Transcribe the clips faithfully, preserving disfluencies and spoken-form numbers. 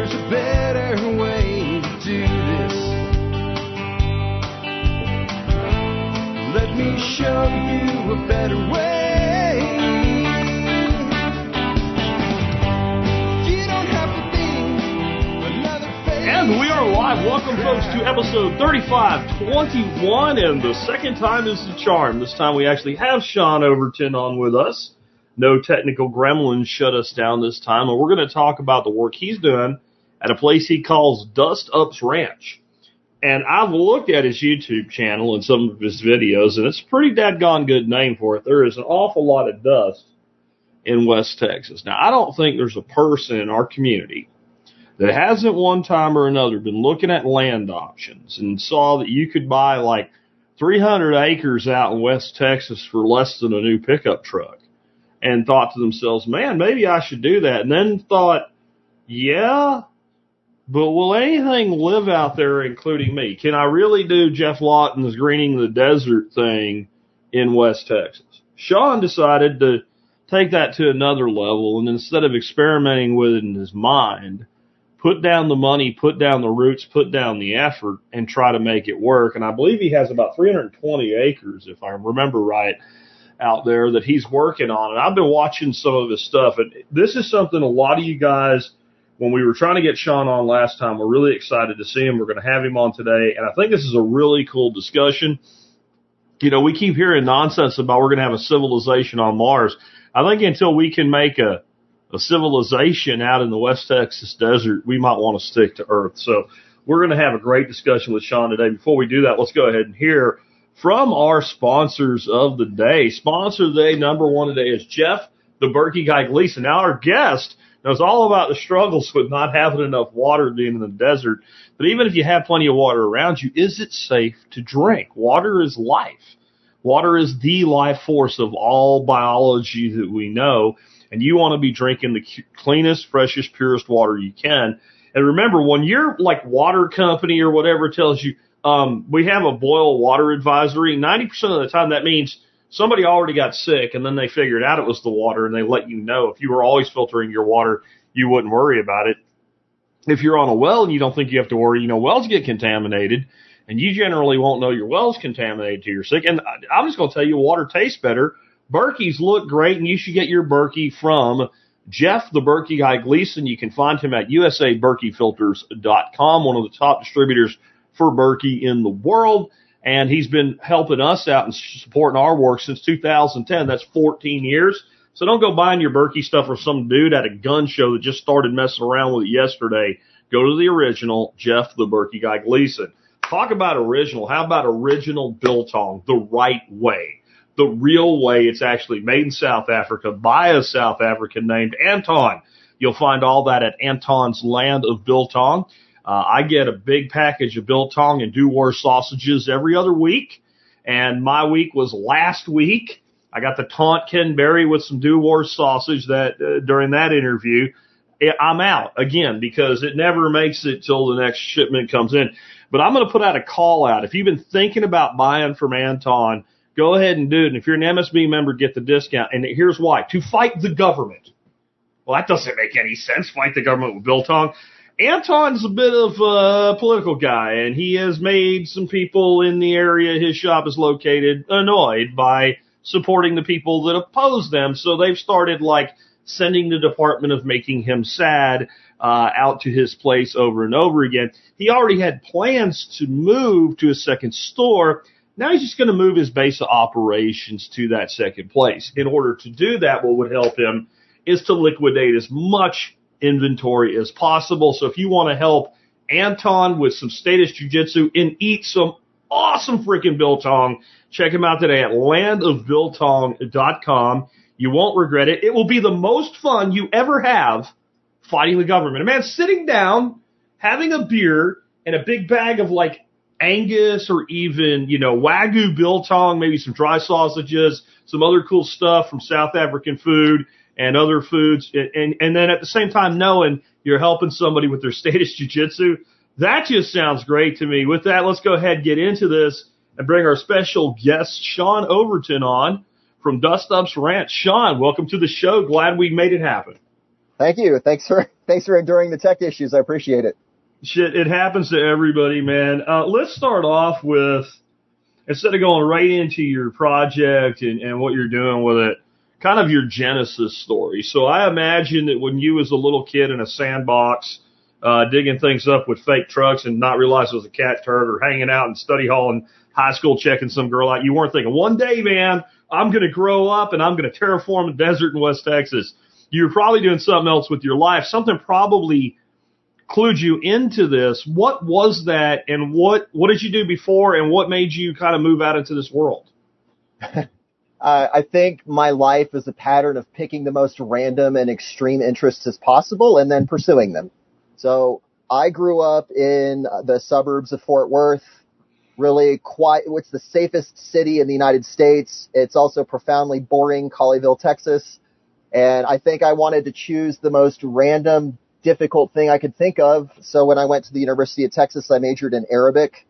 there's a better way to do this. Let me show you a better way. You don't have to be another face. And we are live. Welcome, folks, to episode thirty-five twenty-one, and the second time is the charm. This time we actually have Sean Overton on with us. No technical gremlins shut us down this time, and we're going to talk about the work he's doing at a place he calls Dust Ups Ranch. And I've looked at his YouTube channel and some of his videos, and it's a pretty dadgone good name for it. There is an awful lot of dust in West Texas. Now, I don't think there's a person in our community that hasn't one time or another been looking at land options and saw that you could buy like three hundred acres out in West Texas for less than a new pickup truck. And thought to themselves, man, maybe I should do that. And then thought, yeah, but will anything live out there, including me? Can I really do Jeff Lawton's Greening the Desert thing in West Texas? Sean decided to take that to another level, and instead of experimenting with it in his mind, put down the money, put down the roots, put down the effort, and try to make it work. And I believe he has about three hundred twenty acres, if I remember right, out there that he's working on. And I've been watching some of his stuff. And this is something a lot of you guys, when we were trying to get Sean on last time, we're really excited to see him. We're going to have him on today. And I think this is a really cool discussion. You know, we keep hearing nonsense about we're going to have a civilization on Mars. I think until we can make a, a civilization out in the West Texas desert, we might want to stick to Earth. So we're going to have a great discussion with Sean today. Before we do that, let's go ahead and hear from our sponsors of the day. Sponsor of the day, number one today, is Jeff, the Berkey Guy Gleason. Now, our guest knows all about the struggles with not having enough water being in the desert. But even if you have plenty of water around you, is it safe to drink? Water is life. Water is the life force of all biology that we know. And you want to be drinking the cleanest, freshest, purest water you can. And remember, when your like water company or whatever tells you, Um, we have a boil water advisory. ninety percent of the time that means somebody already got sick and then they figured out it was the water and they let you know. If you were always filtering your water, you wouldn't worry about it. If you're on a well and you don't think you have to worry, you know, wells get contaminated and you generally won't know your well's contaminated till you're sick. And I'm just going to tell you, water tastes better. Berkeys look great, and you should get your Berkey from Jeff, the Berkey Guy Gleason. You can find him at U S A Berkey Filters dot com, one of the top distributors for Berkey in the world, and he's been helping us out and supporting our work since two thousand ten. That's fourteen years. So don't go buying your Berkey stuff from some dude at a gun show that just started messing around with it yesterday. Go to the original, Jeff, the Berkey Guy Gleason. Talk about original. How about original biltong, the right way, the real way? It's actually made in South Africa by a South African named Anton. You'll find all that at Anton's Land of Biltong. Uh, I get a big package of biltong and do-war sausages every other week, and my week was last week. I got the taunt Ken Berry with some do-war sausage that uh, during that interview. I'm out again because it never makes it till the next shipment comes in. But I'm going to put out a call out. If you've been thinking about buying from Anton, go ahead and do it. And if you're an M S B member, get the discount. And here's why: to fight the government. Well, that doesn't make any sense. Fight the government with biltong. Anton's a bit of a political guy, and he has made some people in the area his shop is located annoyed by supporting the people that oppose them. So they've started, like, sending the Department of Making Him Sad uh, out to his place over and over again. He already had plans to move to a second store. Now he's just going to move his base of operations to that second place. In order to do that, what would help him is to liquidate as much inventory as possible. So if you want to help Anton with some status jiu-jitsu and eat some awesome freaking biltong, check him out today at land of biltong dot com. You won't regret it. It will be the most fun you ever have fighting the government. A man sitting down, having a beer and a big bag of like Angus or even, you know, Wagyu biltong, maybe some dry sausages, some other cool stuff from South African food and other foods, and, and, and then at the same time knowing you're helping somebody with their status jiu-jitsu. That just sounds great to me. With that, let's go ahead and get into this and bring our special guest, Sean Overton, on from Dust Ups Ranch. Sean, welcome to the show. Glad we made it happen. Thank you. Thanks for thanks for enduring the tech issues. I appreciate it. Shit, it happens to everybody, man. Uh, let's start off with, instead of going right into your project and, and what you're doing with it, kind of your genesis story. So I imagine that when you was a little kid in a sandbox, uh, digging things up with fake trucks and not realize it was a cat turd, or hanging out in study hall in high school checking some girl out, you weren't thinking, one day, man, I'm going to grow up and I'm going to terraform the desert in West Texas. You were probably doing something else with your life. Something probably clued you into this. What was that, and what, what did you do before, and what made you kind of move out into this world? uh, I think my life is a pattern of picking the most random and extreme interests as possible and then pursuing them. So I grew up in the suburbs of Fort Worth, really quiet. It's the safest city in the United States. It's also profoundly boring, Colleyville, Texas. And I think I wanted to choose the most random, difficult thing I could think of. So when I went to the University of Texas, I majored in Arabic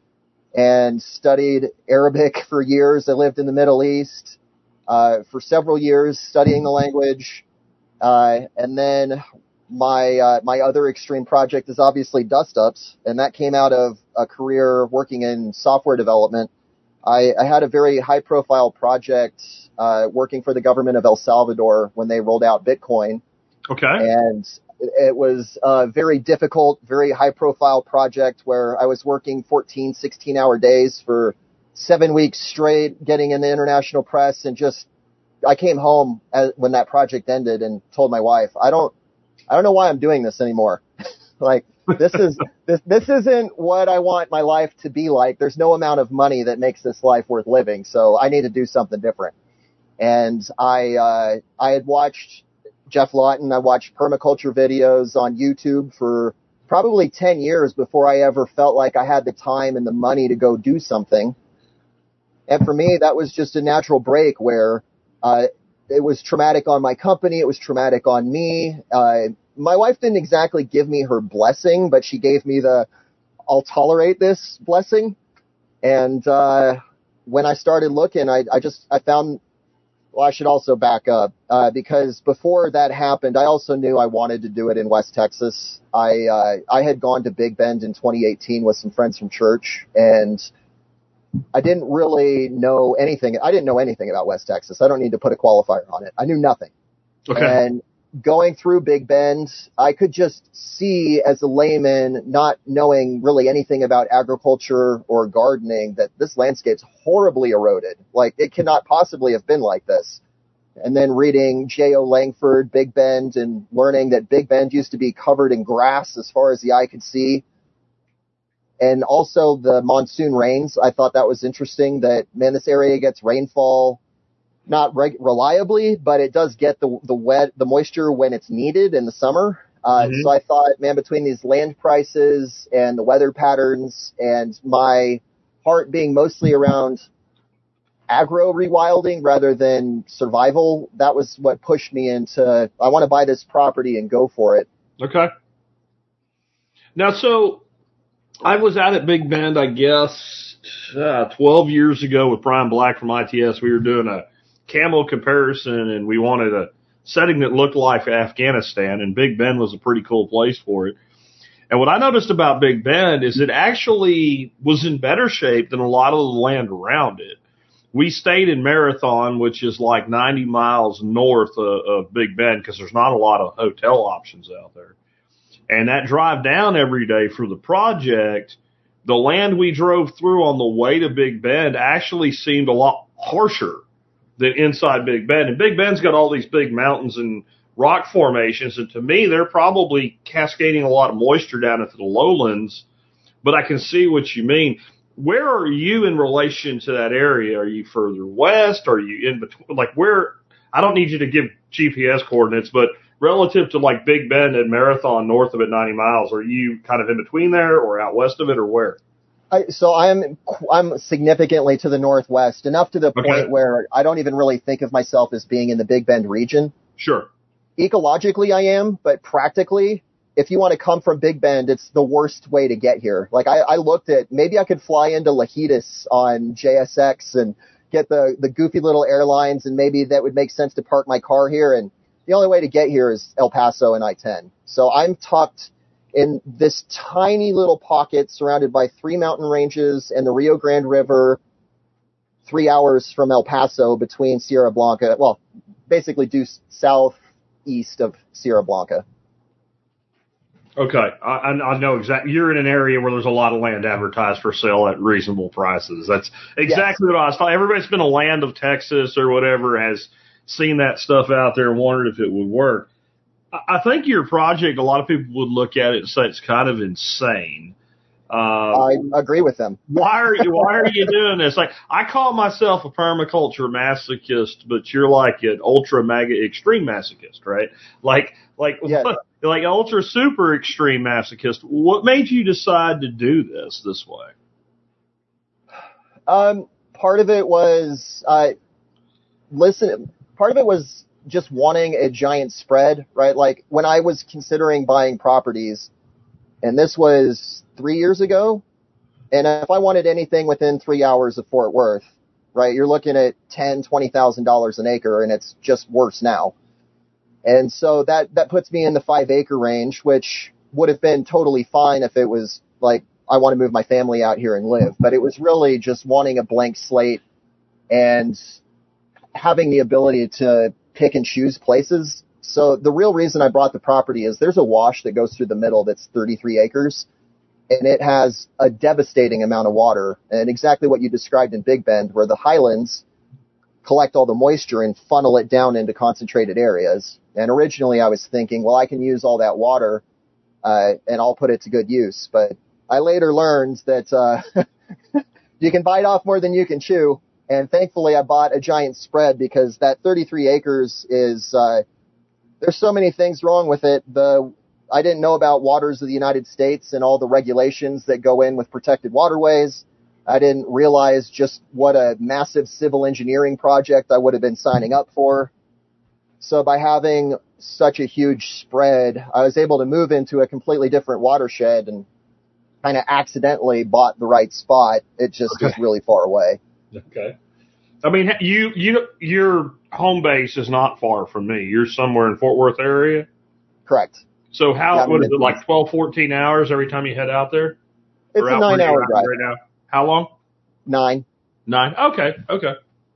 and studied Arabic for years. I lived in the Middle East uh, for several years studying the language. Uh, and then my uh, my other extreme project is obviously Dust Ups, and that came out of a career working in software development. I, I had a very high-profile project uh, working for the government of El Salvador when they rolled out Bitcoin. Okay. And it was a very difficult, very high-profile project where I was working fourteen, sixteen-hour days for seven weeks straight, getting in the international press, and just I came home as, when that project ended and told my wife, I don't, I don't know why I'm doing this anymore. Like, this is this this isn't what I want my life to be like. There's no amount of money that makes this life worth living, so I need to do something different. And I uh, I had watched Jeff Lawton. I watched permaculture videos on YouTube for probably ten years before I ever felt like I had the time and the money to go do something. And for me, that was just a natural break where uh, it was traumatic on my company. It was traumatic on me. Uh, my wife didn't exactly give me her blessing, but she gave me the, I'll tolerate this blessing. And uh, when I started looking, I, I just, I found, well, I should also back up, uh, because before that happened, I also knew I wanted to do it in West Texas. I, uh, I had gone to Big Bend in twenty eighteen with some friends from church, and I didn't really know anything. I didn't know anything about West Texas. I don't need to put a qualifier on it. I knew nothing. Okay. And going through Big Bend, I could just see as a layman, not knowing really anything about agriculture or gardening, that this landscape's horribly eroded. Like, it cannot possibly have been like this. And then reading J O Langford, Big Bend, and learning that Big Bend used to be covered in grass as far as the eye could see. And also the monsoon rains. I thought that was interesting that, man, this area gets rainfall not reg- reliably, but it does get the the wet, the moisture when it's needed in the summer. Uh, mm-hmm. So I thought, man, between these land prices and the weather patterns and my heart being mostly around agro rewilding rather than survival, that was what pushed me into, I want to buy this property and go for it. Okay. Now, so I was out at Big Bend, I guess, uh, twelve years ago with Brian Black from I T S. We were doing a camo comparison, and we wanted a setting that looked like Afghanistan, and Big Bend was a pretty cool place for it. And what I noticed about Big Bend is it actually was in better shape than a lot of the land around it. We stayed in Marathon, which is like ninety miles north of, of Big Bend, because there's not a lot of hotel options out there. And that drive down every day for the project, the land we drove through on the way to Big Bend actually seemed a lot harsher than inside Big Bend. And Big Bend's got all these big mountains and rock formations, and to me, they're probably cascading a lot of moisture down into the lowlands, but I can see what you mean. Where are you in relation to that area? Are you further west? Are you in between? Like, where, I don't need you to give G P S coordinates, but relative to like Big Bend and Marathon north of it, ninety miles, are you kind of in between there or out west of it, or where? I, so I'm I'm significantly to the northwest, enough to the Okay. point where I don't even really think of myself as being in the Big Bend region. Sure. Ecologically, I am, but practically, if you want to come from Big Bend, it's the worst way to get here. Like, I, I looked at, maybe I could fly into Lajitas on J S X and get the, the goofy little airlines, and maybe that would make sense to park my car here. And the only way to get here is El Paso and I ten. So I'm tucked in this tiny little pocket surrounded by three mountain ranges and the Rio Grande River, three hours from El Paso between Sierra Blanca, well, basically due southeast of Sierra Blanca. Okay, I, I know exactly. You're in an area where there's a lot of land advertised for sale at reasonable prices. That's exactly yes. what I was talking. Everybody's been a land of Texas or whatever has seen that stuff out there and wondered if it would work. I think your project, a lot of people would look at it and say it's kind of insane. Uh, I agree with them. why are you Why are you doing this? Like, I call myself a permaculture masochist, but you're like an ultra mega extreme masochist, right? Like, like, yes. what, like ultra super extreme masochist. What made you decide to do this this way? Um, part of it was, uh, listen. Part of it was just wanting a giant spread, right? Like when I was considering buying properties, and this was three years ago, and if I wanted anything within three hours of Fort Worth, right, you're looking at ten, twenty thousand dollars an acre, and it's just worse now. And so that that puts me in the five acre range, which would have been totally fine if it was like I want to move my family out here and live. But it was really just wanting a blank slate and having the ability to pick and choose places. So the real reason I bought the property is there's a wash that goes through the middle that's thirty-three acres, and it has a devastating amount of water, and exactly what you described in Big Bend, where the highlands collect all the moisture and funnel it down into concentrated areas. And originally I was thinking, well, I can use all that water uh, and I'll put it to good use. But I later learned that uh, you can bite off more than you can chew. And thankfully I bought a giant spread because that thirty-three acres is, uh, there's so many things wrong with it. The, I didn't know about Waters of the United States and all the regulations that go in with protected waterways. I didn't realize just what a massive civil engineering project I would have been signing up for. So by having such a huge spread, I was able to move into a completely different watershed and kind of accidentally bought the right spot. It just okay. is really far away. Okay. I mean, you, you, your home base is not far from me. You're somewhere in Fort Worth area? Correct. So how, yeah, what is it, like twelve, fourteen hours every time you head out there? It's a nine hour drive. Right now? How long? Nine. Nine. Okay. Okay.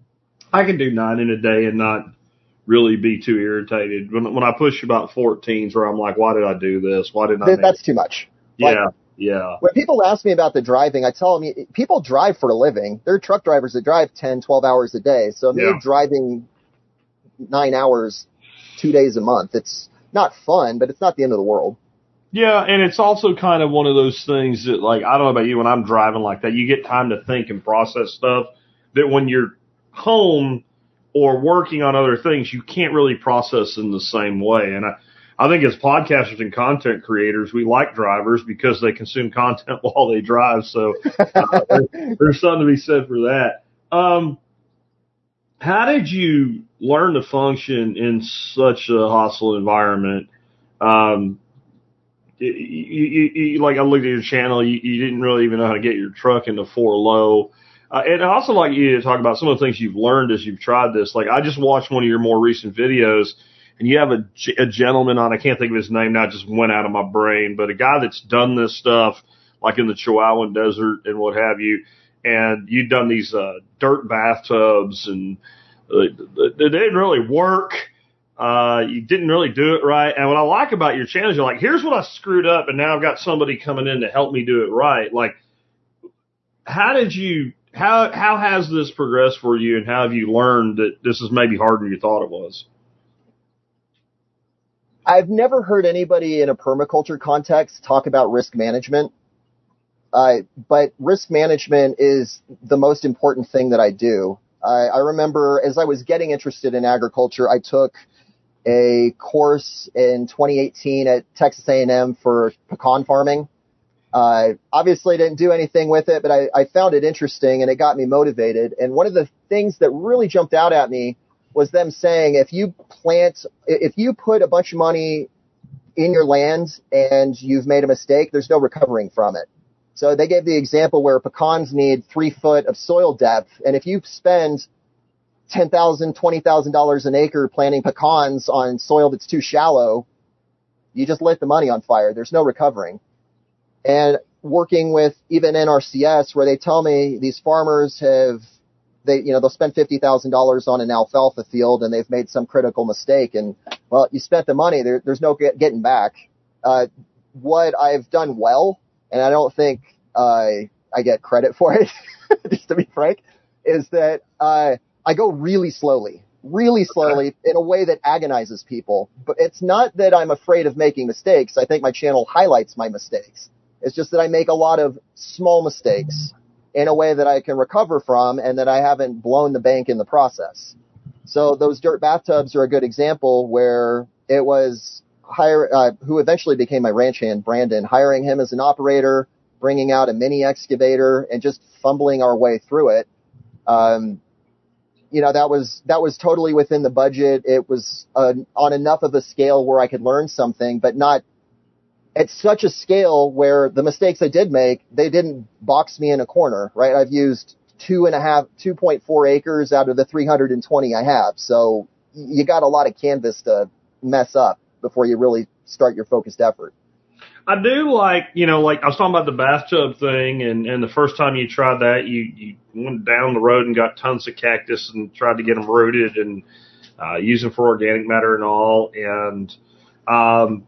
I can do nine in a day and not really be too irritated. When when I push about fourteens where I'm like, why did I do this? Why didn't I? Th- that's too much. Yeah. Like, yeah. When people ask me about the driving, I tell them people drive for a living. There are truck drivers that drive ten, twelve hours a day. So me yeah. driving nine hours, two days a month, it's not fun, but it's not the end of the world. Yeah, and it's also kind of one of those things that, like, I don't know about you, when I'm driving like that, you get time to think and process stuff that when you're home or working on other things, you can't really process in the same way. And I, I think as podcasters and content creators, we like drivers because they consume content while they drive. So uh, there, there's something to be said for that. Um, how did you learn to function in such a hostile environment? Um, You, you, you, like I looked at your channel, you, you didn't really even know how to get your truck into four low. Uh, and I also like you to talk about some of the things you've learned as you've tried this. Like I just watched one of your more recent videos, and you have a, a gentleman on, I can't think of his name now, it just went out of my brain, but a guy that's done this stuff, like in the Chihuahuan Desert and what have you, and you've done these uh, dirt bathtubs, and uh, they didn't really work. Uh, you didn't really do it right. And what I like about your channel is you're like, here's what I screwed up, and now I've got somebody coming in to help me do it right. Like, how did you, how, how has this progressed for you, and how have you learned that this is maybe harder than you thought it was? I've never heard anybody in a permaculture context talk about risk management. Uh, but risk management is the most important thing that I do. I, I remember as I was getting interested in agriculture, I took a course in twenty eighteen at Texas A and M for pecan farming. Uh, obviously didn't do anything with it, but I, I found it interesting and it got me motivated. And one of the things that really jumped out at me was them saying, if you plant, if you put a bunch of money in your land and you've made a mistake, there's no recovering from it. So they gave the example where pecans need three foot of soil depth. And if you spend ten thousand dollars, twenty thousand dollars an acre planting pecans on soil that's too shallow, you just lit the money on fire. There's no recovering. And working with even N R C S, where they tell me these farmers have, they, you know, they'll spend fifty thousand dollars on an alfalfa field and they've made some critical mistake. And, well, you spent the money. There, there's no get, getting back. Uh, what I've done well, and I don't think uh, I get credit for it, just to be frank, is that uh, I go really slowly, really slowly okay. in a way that agonizes people. But it's not that I'm afraid of making mistakes. I think my channel highlights my mistakes. It's just that I make a lot of small mistakes in a way that I can recover from and that I haven't blown the bank in the process. So those dirt bathtubs are a good example where it was hire, uh, who eventually became my ranch hand, Brandon, hiring him as an operator, bringing out a mini excavator and just fumbling our way through it. Um, you know, that was, that was totally within the budget. It was uh, on enough of a scale where I could learn something, but not at such a scale where the mistakes I did make, they didn't box me in a corner, right? I've used two and a half, two point four acres out of the three hundred twenty I have. So you got a lot of canvas to mess up before you really start your focused effort. I do like, you know, like I was talking about the bathtub thing, and, and the first time you tried that, you, you went down the road and got tons of cactus and tried to get them rooted and uh, use them for organic matter and all. And, um,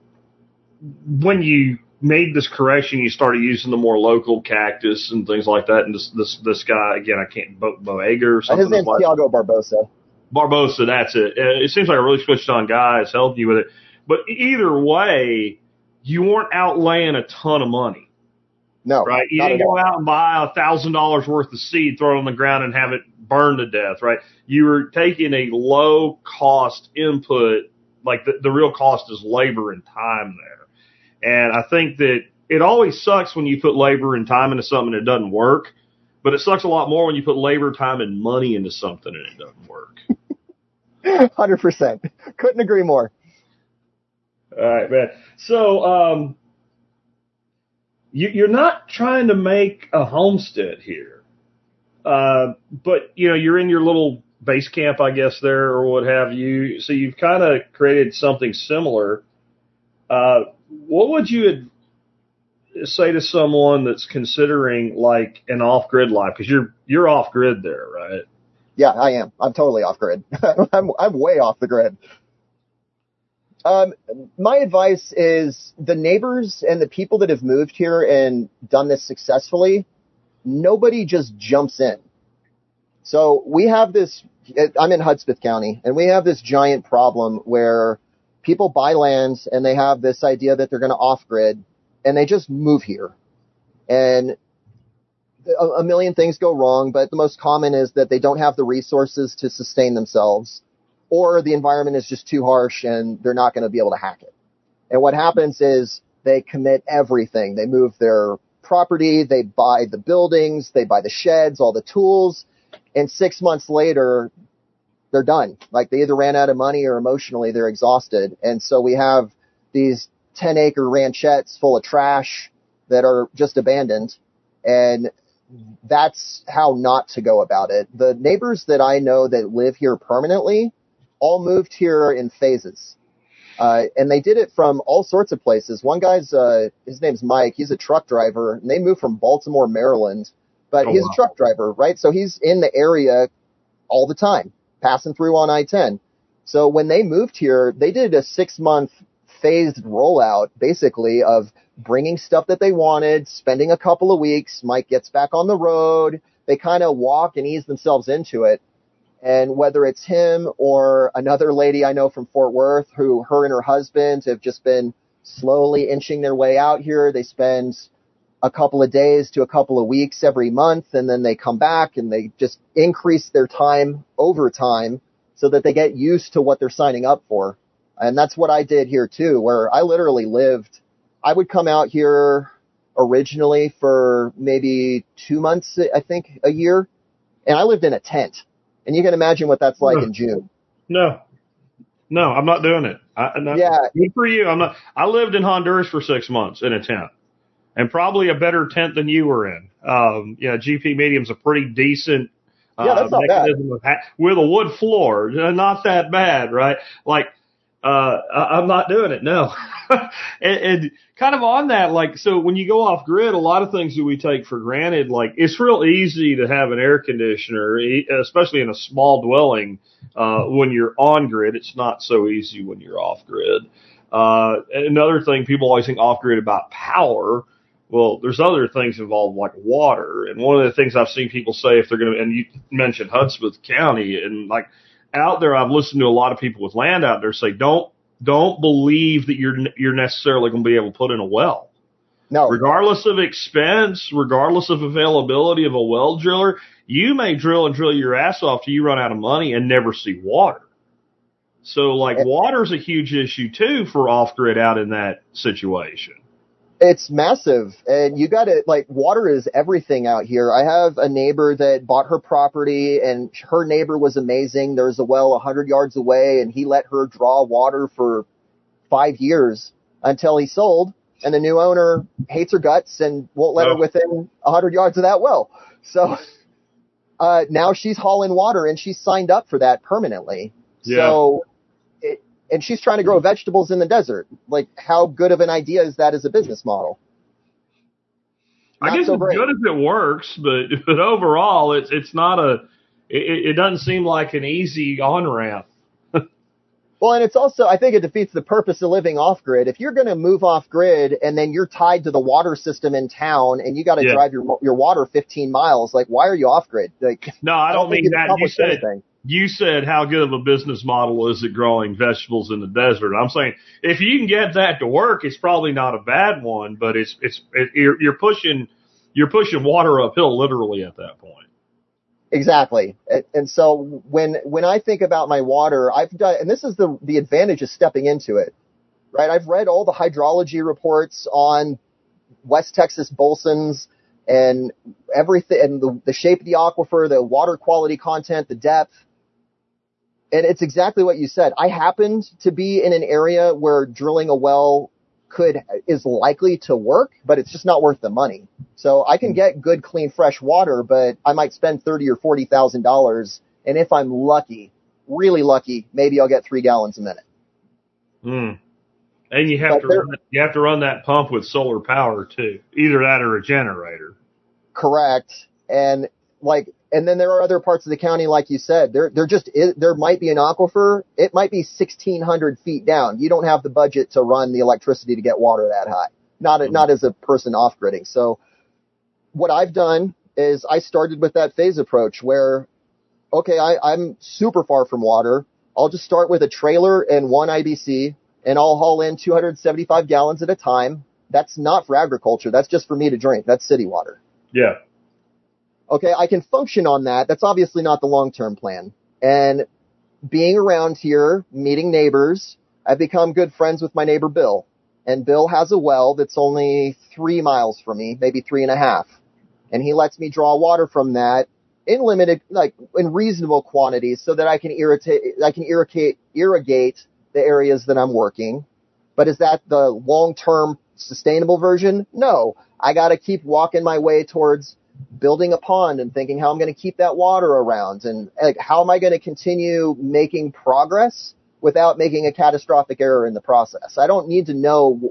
when you made this correction, you started using the more local cactus and things like that. And this this this guy, again, I can't, Bo, Boega or something. His name's like Thiago Barbosa. Barbosa, that's it. It seems like a really switched on guy is helping you with it. But either way, you weren't outlaying a ton of money. No. Right? You didn't go out and buy a thousand dollars worth of seed, throw it on the ground and have it burn to death, right? You were taking a low cost input, like the, the real cost is labor and time there. And I think that it always sucks when you put labor and time into something and it doesn't work, but it sucks a lot more when you put labor, time, and money into something and it doesn't work. one hundred percent. Couldn't agree more. All right, man. So um, you, you're not trying to make a homestead here, uh, but, you know, you're in your little base camp, I guess, there or what have you. So you've kind of created something similar. Uh, what would you say to someone that's considering like an off-grid life? Because you're you're off-grid there, right? Yeah, I am. I'm totally off-grid. I'm I'm way off the grid. Um, my advice is the neighbors and the people that have moved here and done this successfully, nobody just jumps in. So we have this. I'm in Hudspeth County, and we have this giant problem where people buy land and they have this idea that they're going to off-grid and they just move here. And a, a million things go wrong, but the most common is that they don't have the resources to sustain themselves, or the environment is just too harsh and they're not going to be able to hack it. And what happens is they commit everything. They move their property, they buy the buildings, they buy the sheds, all the tools, and six months later, they're done. Like they either ran out of money or emotionally they're exhausted. And so we have these ten acre ranchettes full of trash that are just abandoned. And that's how not to go about it. The neighbors that I know that live here permanently all moved here in phases. Uh, and they did it from all sorts of places. One guy's, uh, his name's Mike. He's a truck driver and they moved from Baltimore, Maryland, but oh, he's wow. a truck driver, right? So he's in the area all the time, passing through on I ten. So when they moved here, they did a six month phased rollout basically of bringing stuff that they wanted, spending a couple of weeks. Mike gets back on the road. They kind of walk and ease themselves into it. And whether it's him or another lady I know from Fort Worth who her and her husband have just been slowly inching their way out here. They spend a couple of days to a couple of weeks every month, and then they come back and they just increase their time over time so that they get used to what they're signing up for. And that's what I did here too, where I literally lived. I would come out here originally for maybe two months, I think, a year, and I lived in a tent. And you can imagine what that's like no. in June. No, no, I'm not doing it. I, not, yeah. Good for you. I'm not. I lived in Honduras for six months in a tent, and probably a better tent than you were in. Um, yeah, G P Medium's a pretty decent Yeah, uh, that's not bad. mechanism of ha- with a wood floor. Uh, Not that bad, right? Like, uh, I, I'm not doing it, no. and, and kind of on that, like, so when you go off grid, a lot of things that we take for granted, like, it's real easy to have an air conditioner, e- especially in a small dwelling, uh, when you're on grid. It's not so easy when you're off grid. Uh, another thing, people always think off grid about power. Well, there's other things involved like water. And one of the things I've seen people say if they're going to, and you mentioned Hudspeth County, and like out there, I've listened to a lot of people with land out there say, don't, don't believe that you're, you're necessarily going to be able to put in a well. No. Regardless of expense, regardless of availability of a well driller, you may drill and drill your ass off till you run out of money and never see water. So like water's a huge issue too for off grid out in that situation. It's massive, and you got to, like, water is everything out here. I have a neighbor that bought her property, and her neighbor was amazing. There's a well one hundred yards away, and he let her draw water for five years until he sold, and the new owner hates her guts and won't let Oh. her within one hundred yards of that well. So uh, now she's hauling water, and she's signed up for that permanently. Yeah. So it, and she's trying to grow vegetables in the desert. Like, how good of an idea is that as a business model? I Not guess so it's great. good if it works, but but overall, it's it's not a. It, it doesn't seem like an easy on ramp. Well, and it's also, I think it defeats the purpose of living off grid. If you're going to move off grid and then you're tied to the water system in town and you got to Yeah. drive your your water fifteen miles, like, why are you off grid? Like, No, I don't think mean you've that. You accomplished said anything. you said how good of a business model is it growing vegetables in the desert? I'm saying if you can get that to work, it's probably not a bad one, but it's it's it, you're, you're pushing you're pushing water uphill literally at that point. Exactly. And, and so when when I think about my water, I've done, and this is the the advantage of stepping into it, right? I've read all the hydrology reports on West Texas Bolsons and everything, and the, the shape of the aquifer, the water quality content, the depth. And it's exactly what you said. I happened to be in an area where drilling a well could is likely to work, but it's just not worth the money. So I can get good, clean, fresh water, but I might spend thirty or forty thousand dollars, and if I'm lucky, really lucky, maybe I'll get three gallons a minute. Mm. And you have But to there- run, you have to run that pump with solar power too, either that or a generator. Correct. And like, and then there are other parts of the county, like you said, there, there just is, there might be an aquifer. It might be sixteen hundred feet down. You don't have the budget to run the electricity to get water that high. Not, Mhm. not as a person off gridding. So what I've done is I started with that phase approach where, okay, I, I'm super far from water. I'll just start with a trailer and one I B C, and I'll haul in two hundred seventy-five gallons at a time. That's not for agriculture. That's just for me to drink. That's city water. Yeah. Okay, I can function on that. That's obviously not the long-term plan. And being around here, meeting neighbors, I've become good friends with my neighbor Bill. And Bill has a well that's only three miles from me, maybe three and a half. And he lets me draw water from that in limited, like in reasonable quantities so that I can irritate, I can irrigate, irrigate the areas that I'm working. But is that the long-term sustainable version? No. I got to keep walking my way towards building a pond and thinking how I'm going to keep that water around, and like, how am I going to continue making progress without making a catastrophic error in the process. I don't need to know,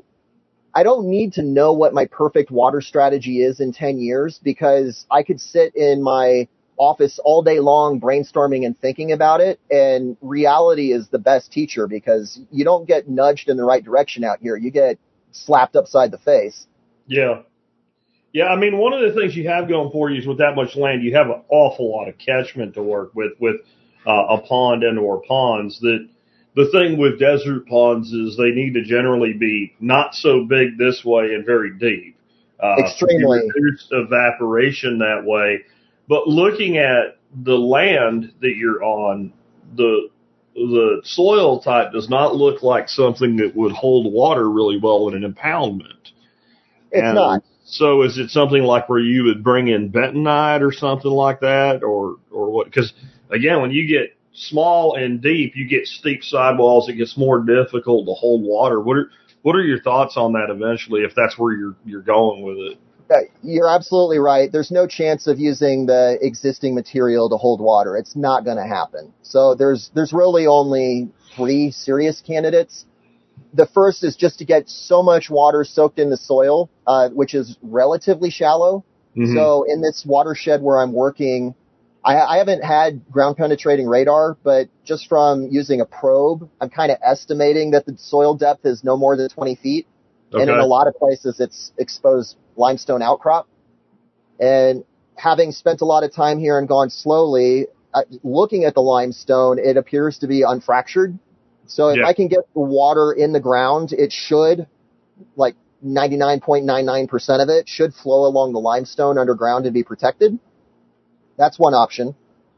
I don't need to know what my perfect water strategy is in ten years, because I could sit in my office all day long brainstorming and thinking about it, and reality is the best teacher, because you don't get nudged in the right direction out here. You get slapped upside the face. Yeah. Yeah, I mean, one of the things you have going for you is with that much land, you have an awful lot of catchment to work with, with uh, a pond and or ponds. That the thing with desert ponds is they need to generally be not so big this way and very deep. Uh, Extremely. you reduce evaporation that way. But looking at the land that you're on, the the soil type does not look like something that would hold water really well in an impoundment. It's And not. So is it something like where you would bring in bentonite or something like that, or or what? Because again, when you get small and deep, you get steep sidewalls. It gets more difficult to hold water. What are what are your thoughts on that eventually, if that's where you're you're going with it? Uh, you're absolutely right. There's no chance of using the existing material to hold water. It's not going to happen. So there's there's really only three serious candidates. The first is just to get so much water soaked in the soil, uh, which is relatively shallow. Mm-hmm. So in this watershed where I'm working, I, I haven't had ground penetrating radar, but just from using a probe, I'm kind of estimating that the soil depth is no more than twenty feet. Okay. And in a lot of places, it's exposed limestone outcrop. And having spent a lot of time here and gone slowly, uh, looking at the limestone, it appears to be unfractured. So if yeah. I can get the water in the ground, it should, like ninety-nine point nine nine percent of it, should flow along the limestone underground and be protected. That's one option.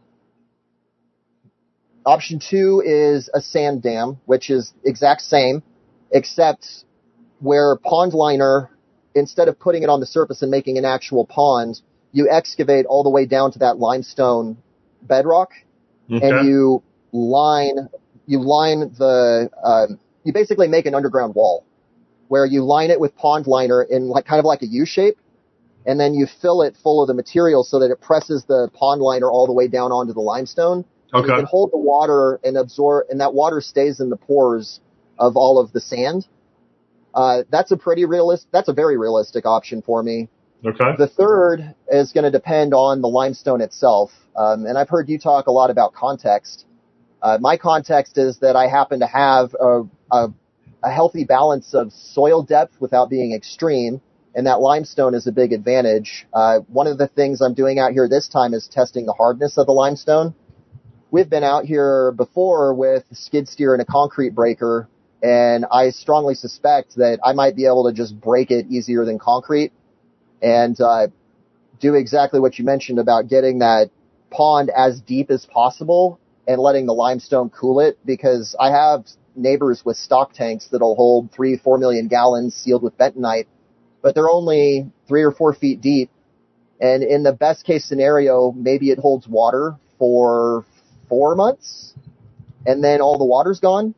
Option two is a sand dam, which is exact same, except where pond liner, instead of putting it on the surface and making an actual pond, you excavate all the way down to that limestone bedrock, okay. and you line, you line the, uh, you basically make an underground wall where you line it with pond liner in like kind of like a U shape, and then you fill it full of the material so that it presses the pond liner all the way down onto the limestone. Okay. You can hold the water and absorb, and that water stays in the pores of all of the sand. Uh, that's a pretty realist, that's a very realistic option for me. Okay. The third is going to depend on the limestone itself. Um, and I've heard you talk a lot about context. Uh, my context is that I happen to have a, a, a healthy balance of soil depth without being extreme. And that limestone is a big advantage. Uh, one of the things I'm doing out here this time is testing the hardness of the limestone. We've been out here before with a skid steer and a concrete breaker, and I strongly suspect that I might be able to just break it easier than concrete and uh, do exactly what you mentioned about getting that pond as deep as possible and letting the limestone cool it, because I have neighbors with stock tanks that'll hold three, four million gallons sealed with bentonite, but they're only three or four feet deep. And in the best case scenario, maybe it holds water for four months and then all the water's gone.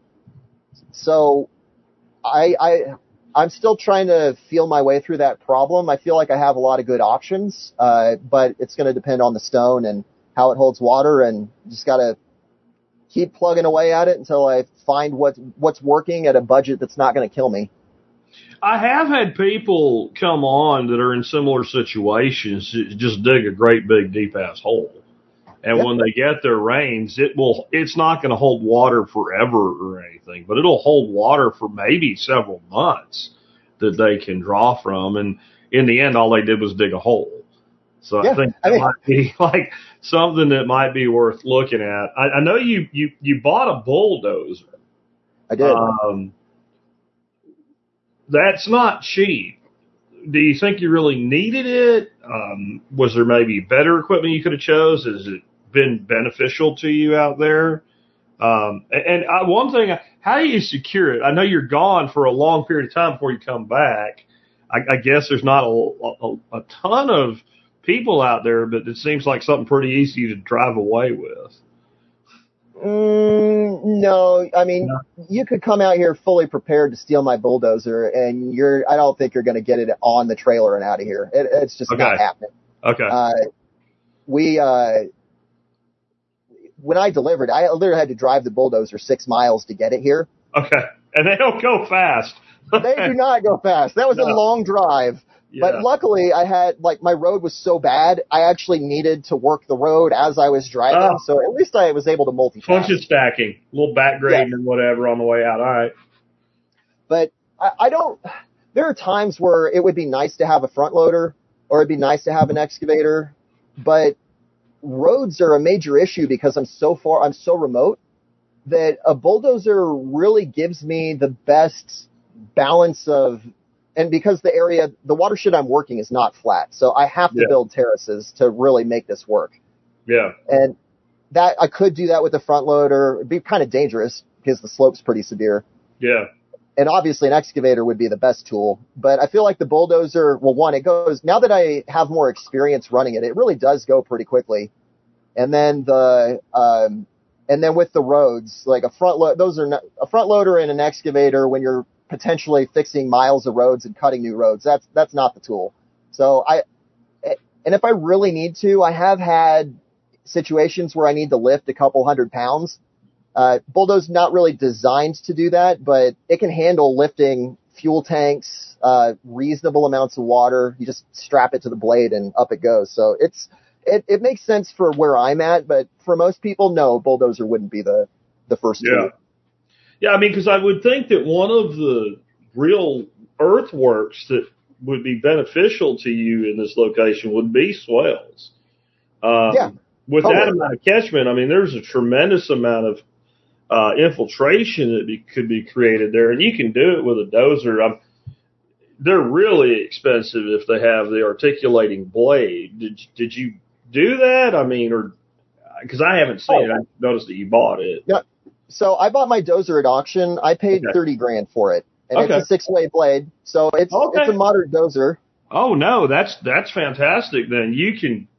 So I, I, I'm still trying to feel my way through that problem. I feel like I have a lot of good options, uh, but it's going to depend on the stone and how it holds water, and just got to keep plugging away at it until I find what, what's working at a budget that's not going to kill me. I have had people come on that are in similar situations just dig a great big deep ass hole. And yep. when they get their rains, it will, it's not going to hold water forever or anything, but it'll hold water for maybe several months that they can draw from. And in the end, all they did was dig a hole. So yeah, I think that I mean, might be like something that might be worth looking at. I, I know you, you, you bought a bulldozer. I did. Um, that's not cheap. Do you think you really needed it? Um, was there maybe better equipment you could have chose? Has it been beneficial to you out there? Um, and and I, one thing, how do you secure it? I know you're gone for a long period of time before you come back. I, I guess there's not a, a, a ton of people out there, but it seems like something pretty easy to drive away with. Mm, no, I mean, no. You could come out here fully prepared to steal my bulldozer, and you're, I don't think you're going to get it on the trailer and out of here. It, it's just okay. not happening. Okay. Uh, we, uh, when I delivered, I literally had to drive the bulldozer six miles to get it here. Okay. And they don't go fast. They do not go fast. That was no. a long drive. Yeah. But luckily, I had, like, my road was so bad, I actually needed to work the road as I was driving, oh. so at least I was able to multitask. Bunch of stacking, a little back grading yeah. and whatever on the way out. All right. But I, I don't, there are times where it would be nice to have a front loader, or it'd be nice to have an excavator, but roads are a major issue because I'm so far, I'm so remote, that a bulldozer really gives me the best balance of, and because the area, the watershed I'm working is not flat, so I have to yeah. build terraces to really make this work. Yeah. And that, I could do that with the front loader. It'd be kind of dangerous because the slope's pretty severe. Yeah. And obviously an excavator would be the best tool. But I feel like the bulldozer, well, one, it goes, now that I have more experience running it, it really does go pretty quickly. And then the, um, and then with the roads, like a front load, those are not, a front loader and an excavator when you're potentially fixing miles of roads and cutting new roads. That's, that's not the tool. So I, and if I really need to, I have had situations where I need to lift a couple hundred pounds. Uh, Bulldoze's not really designed to do that, but it can handle lifting fuel tanks, uh, reasonable amounts of water. You just strap it to the blade and up it goes. So it's, it, it makes sense for where I'm at, but for most people, no, Bulldozer wouldn't be the, the first Yeah. tool. Yeah, I mean, because I would think that one of the real earthworks that would be beneficial to you in this location would be swales. Um, Yeah. With totally. that amount of catchment, I mean, there's a tremendous amount of uh, infiltration that be, could be created there, and you can do it with a dozer. I'm, they're really expensive if they have the articulating blade. Did did you do that? I mean, or because I haven't seen Oh. it, I noticed that you bought it. Yeah. So I bought my dozer at auction. I paid Okay. thirty grand for it, and Okay. it's a six-way blade. So it's Okay. it's a modern dozer. Oh no, that's that's fantastic. Then you can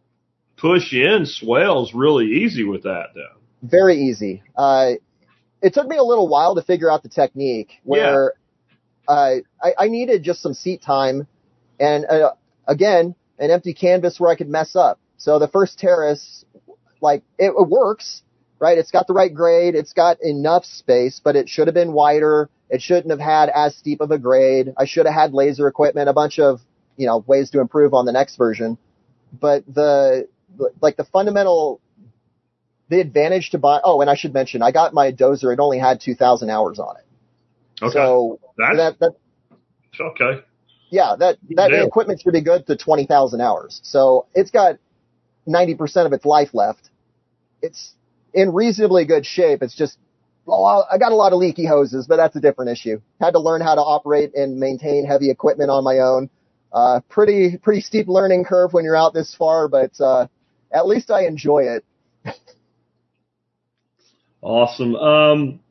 push in swales really easy with that, though. Very easy. Uh, it took me a little while to figure out the technique where uh, I, I needed just some seat time and, uh, again, an empty canvas where I could mess up. So the first terrace, like, it, it works, right? It's got the right grade. It's got enough space, but it should have been wider. It shouldn't have had as steep of a grade. I should have had laser equipment, a bunch of, you know, ways to improve on the next version. But the, like, the fundamental... The advantage to buy, oh, and I should mention, I got my dozer, it only had two thousand hours on it. Okay. So, That's that, that, okay. yeah, that, that deal. equipment should be good to twenty thousand hours. So, it's got ninety percent of its life left. It's in reasonably good shape. It's just, well, I got a lot of leaky hoses, but that's a different issue. Had to learn how to operate and maintain heavy equipment on my own. Uh, pretty, pretty steep learning curve when you're out this far, but, uh, at least I enjoy it. Awesome. Um,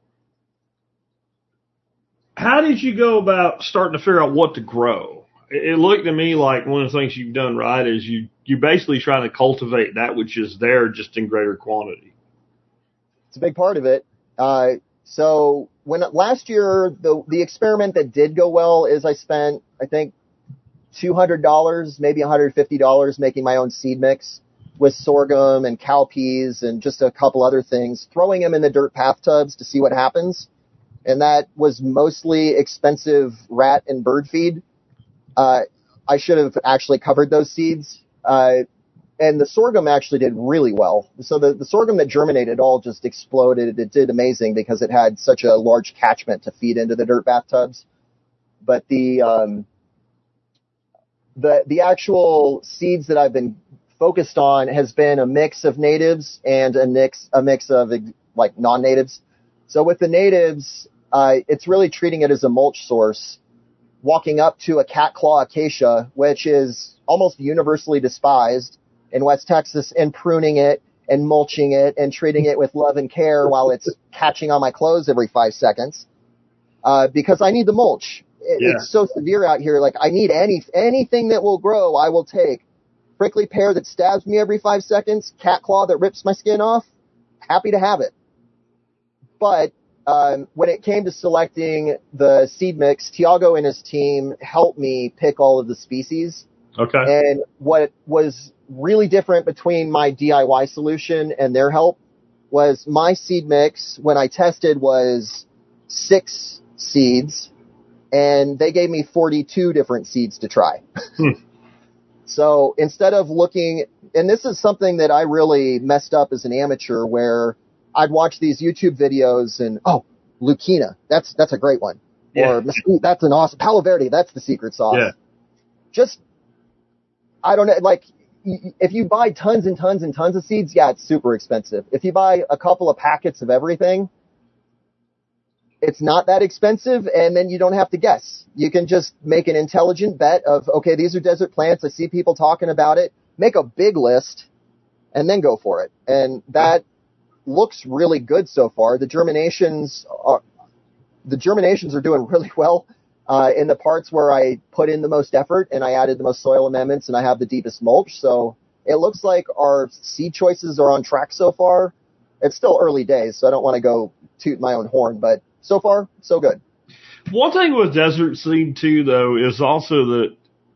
how did you go about starting to figure out what to grow? It, it looked to me like one of the things you've done right is you, you're basically trying to cultivate that which is there just in greater quantity. It's a big part of it. Uh, so when last year, the, the experiment that did go well is I spent, I think, two hundred dollars, maybe one hundred fifty dollars making my own seed mix with sorghum and cowpeas and just a couple other things, throwing them in the dirt bathtubs to see what happens. And that was mostly expensive rat and bird feed. Uh, I should have actually covered those seeds. Uh, and the sorghum actually did really well. So the, the sorghum that germinated all just exploded. It did amazing because it had such a large catchment to feed into the dirt bathtubs. But the, um, the, the actual seeds that I've been focused on has been a mix of natives and a mix, a mix of like non-natives. So with the natives, uh, it's really treating it as a mulch source, walking up to a cat claw acacia, which is almost universally despised in West Texas, and pruning it and mulching it and treating it with love and care while it's catching on my clothes every five seconds. Uh, because I need the mulch. It, Yeah. It's so severe out here. Like I need any, anything that will grow, I will take. Prickly pear that stabs me every five seconds, cat claw that rips my skin off, happy to have it. But um, when it came to selecting the seed mix, Tiago and his team helped me pick all of the species. Okay. And what was really different between my D I Y solution and their help was my seed mix, when I tested, was six seeds, and they gave me forty-two different seeds to try. Hmm. So instead of looking, and this is something that I really messed up as an amateur, where I'd watch these YouTube videos and, oh, Lucina, that's, that's a great one. Yeah. Or Mesquite, that's an awesome, Palo Verde, that's the secret sauce. Yeah. Just, I don't know, like, y- if you buy tons and tons and tons of seeds, yeah, it's super expensive. If you buy a couple of packets of everything, it's not that expensive, and then you don't have to guess. You can just make an intelligent bet of, okay, these are desert plants. I see people talking about it. Make a big list, and then go for it. And that looks really good so far. The germinations are, the germinations are doing really well uh, in the parts where I put in the most effort and I added the most soil amendments and I have the deepest mulch. So it looks like our seed choices are on track so far. It's still early days, so I don't want to go toot my own horn, but so far, so good. One thing with desert seed too, though, is also that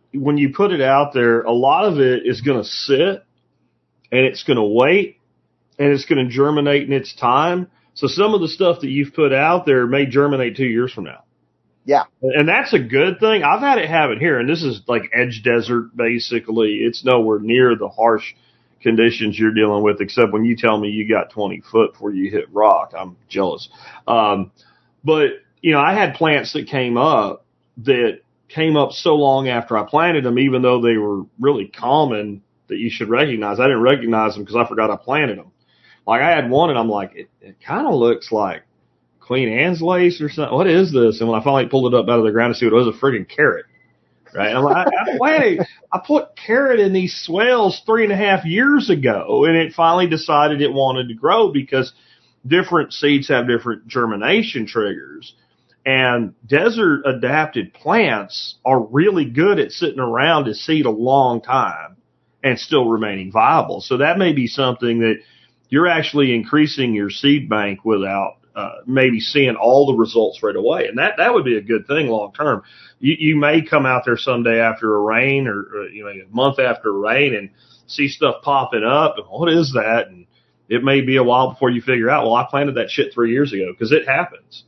when you put it out there, a lot of it is going to sit and it's going to wait and it's going to germinate in its time. So some of the stuff that you've put out there may germinate two years from now. Yeah. And that's a good thing. I've had it happen here, and this is like edge desert, basically. It's nowhere near the harsh conditions you're dealing with, except when you tell me you got twenty foot before you hit rock. I'm jealous. Um, but, you know, I had plants that came up that came up so long after I planted them, even though they were really common that you should recognize. I didn't recognize them because I forgot I planted them. Like I had one and I'm like, it, it kind of looks like Queen Anne's lace or something. What is this? And when I finally pulled it up out of the ground to see what it was, a friggin' carrot. Right? And I'm like, I, I planted, I put carrot in these swales three and a half years ago, and it finally decided it wanted to grow because different seeds have different germination triggers. And desert adapted plants are really good at sitting around to seed a long time and still remaining viable. So that may be something that you're actually increasing your seed bank without uh, maybe seeing all the results right away. And that, that would be a good thing long term. You, you may come out there someday after a rain or, or, you know, a month after rain and see stuff popping up. And what is that? And it may be a while before you figure out, well, I planted that shit three years ago, because it happens.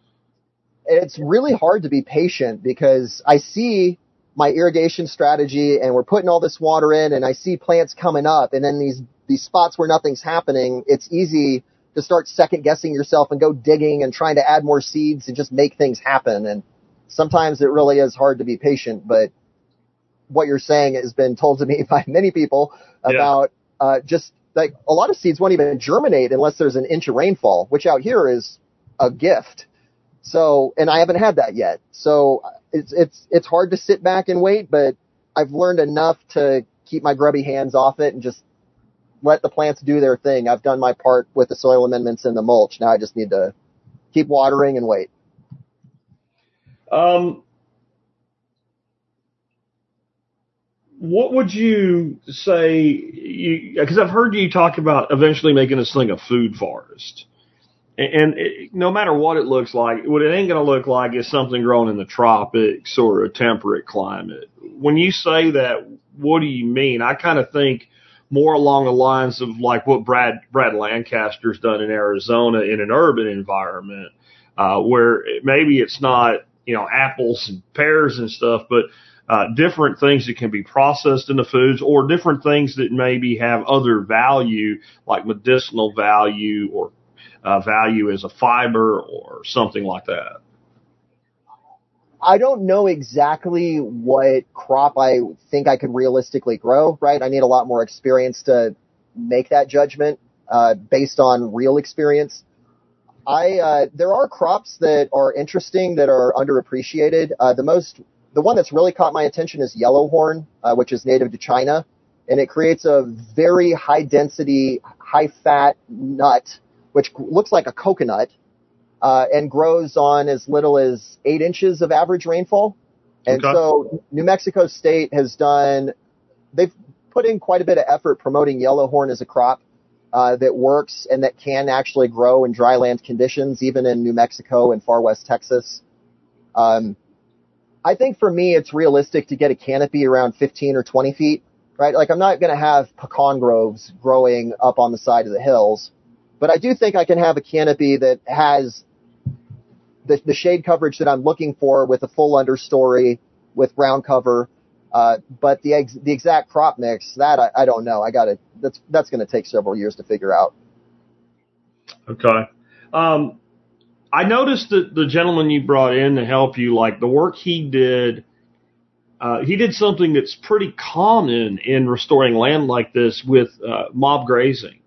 It's really hard to be patient because I see my irrigation strategy and we're putting all this water in and I see plants coming up, and then these these spots where nothing's happening, it's easy to start second guessing yourself and go digging and trying to add more seeds and just make things happen. And sometimes it really is hard to be patient, but what you're saying has been told to me by many people about yeah. uh, just like a lot of seeds won't even germinate unless there's an inch of rainfall, which out here is a gift. So, and I haven't had that yet. So it's, it's, it's hard to sit back and wait, but I've learned enough to keep my grubby hands off it and just let the plants do their thing. I've done my part with the soil amendments and the mulch. Now I just need to keep watering and wait. Um, what would you say, you, because I've heard you talk about eventually making this thing a food forest. And it, no matter what it looks like, what it ain't going to look like is something grown in the tropics or a temperate climate. When you say that, what do you mean? I kind of think more along the lines of like what Brad Brad Lancaster's done in Arizona in an urban environment, uh, where it, maybe it's not, you know, apples and pears and stuff, but uh, different things that can be processed into foods, or different things that maybe have other value, like medicinal value or Uh, value as a fiber or something like that. I don't know exactly what crop I think I could realistically grow, right? I need a lot more experience to make that judgment uh, based on real experience. I uh, there are crops that are interesting that are underappreciated. Uh, the most, the one that's really caught my attention is yellowhorn, uh, which is native to China, and it creates a very high density, high fat nut, which looks like a coconut, uh, and grows on as little as eight inches of average rainfall. And okay. So New Mexico State has done, they've put in quite a bit of effort promoting yellowhorn as a crop uh, that works and that can actually grow in dryland conditions, even in New Mexico and far west Texas. Um, I think for me, it's realistic to get a canopy around fifteen or twenty feet, right? Like I'm not going to have pecan groves growing up on the side of the hills. But I do think I can have a canopy that has the, the shade coverage that I'm looking for with a full understory with ground cover. Uh, but the ex, the exact crop mix, that I, I don't know. I got to, that's, that's going to take several years to figure out. Okay. Um, I noticed that the gentleman you brought in to help you, like the work he did, uh, he did something that's pretty common in restoring land like this with, uh, mob grazing.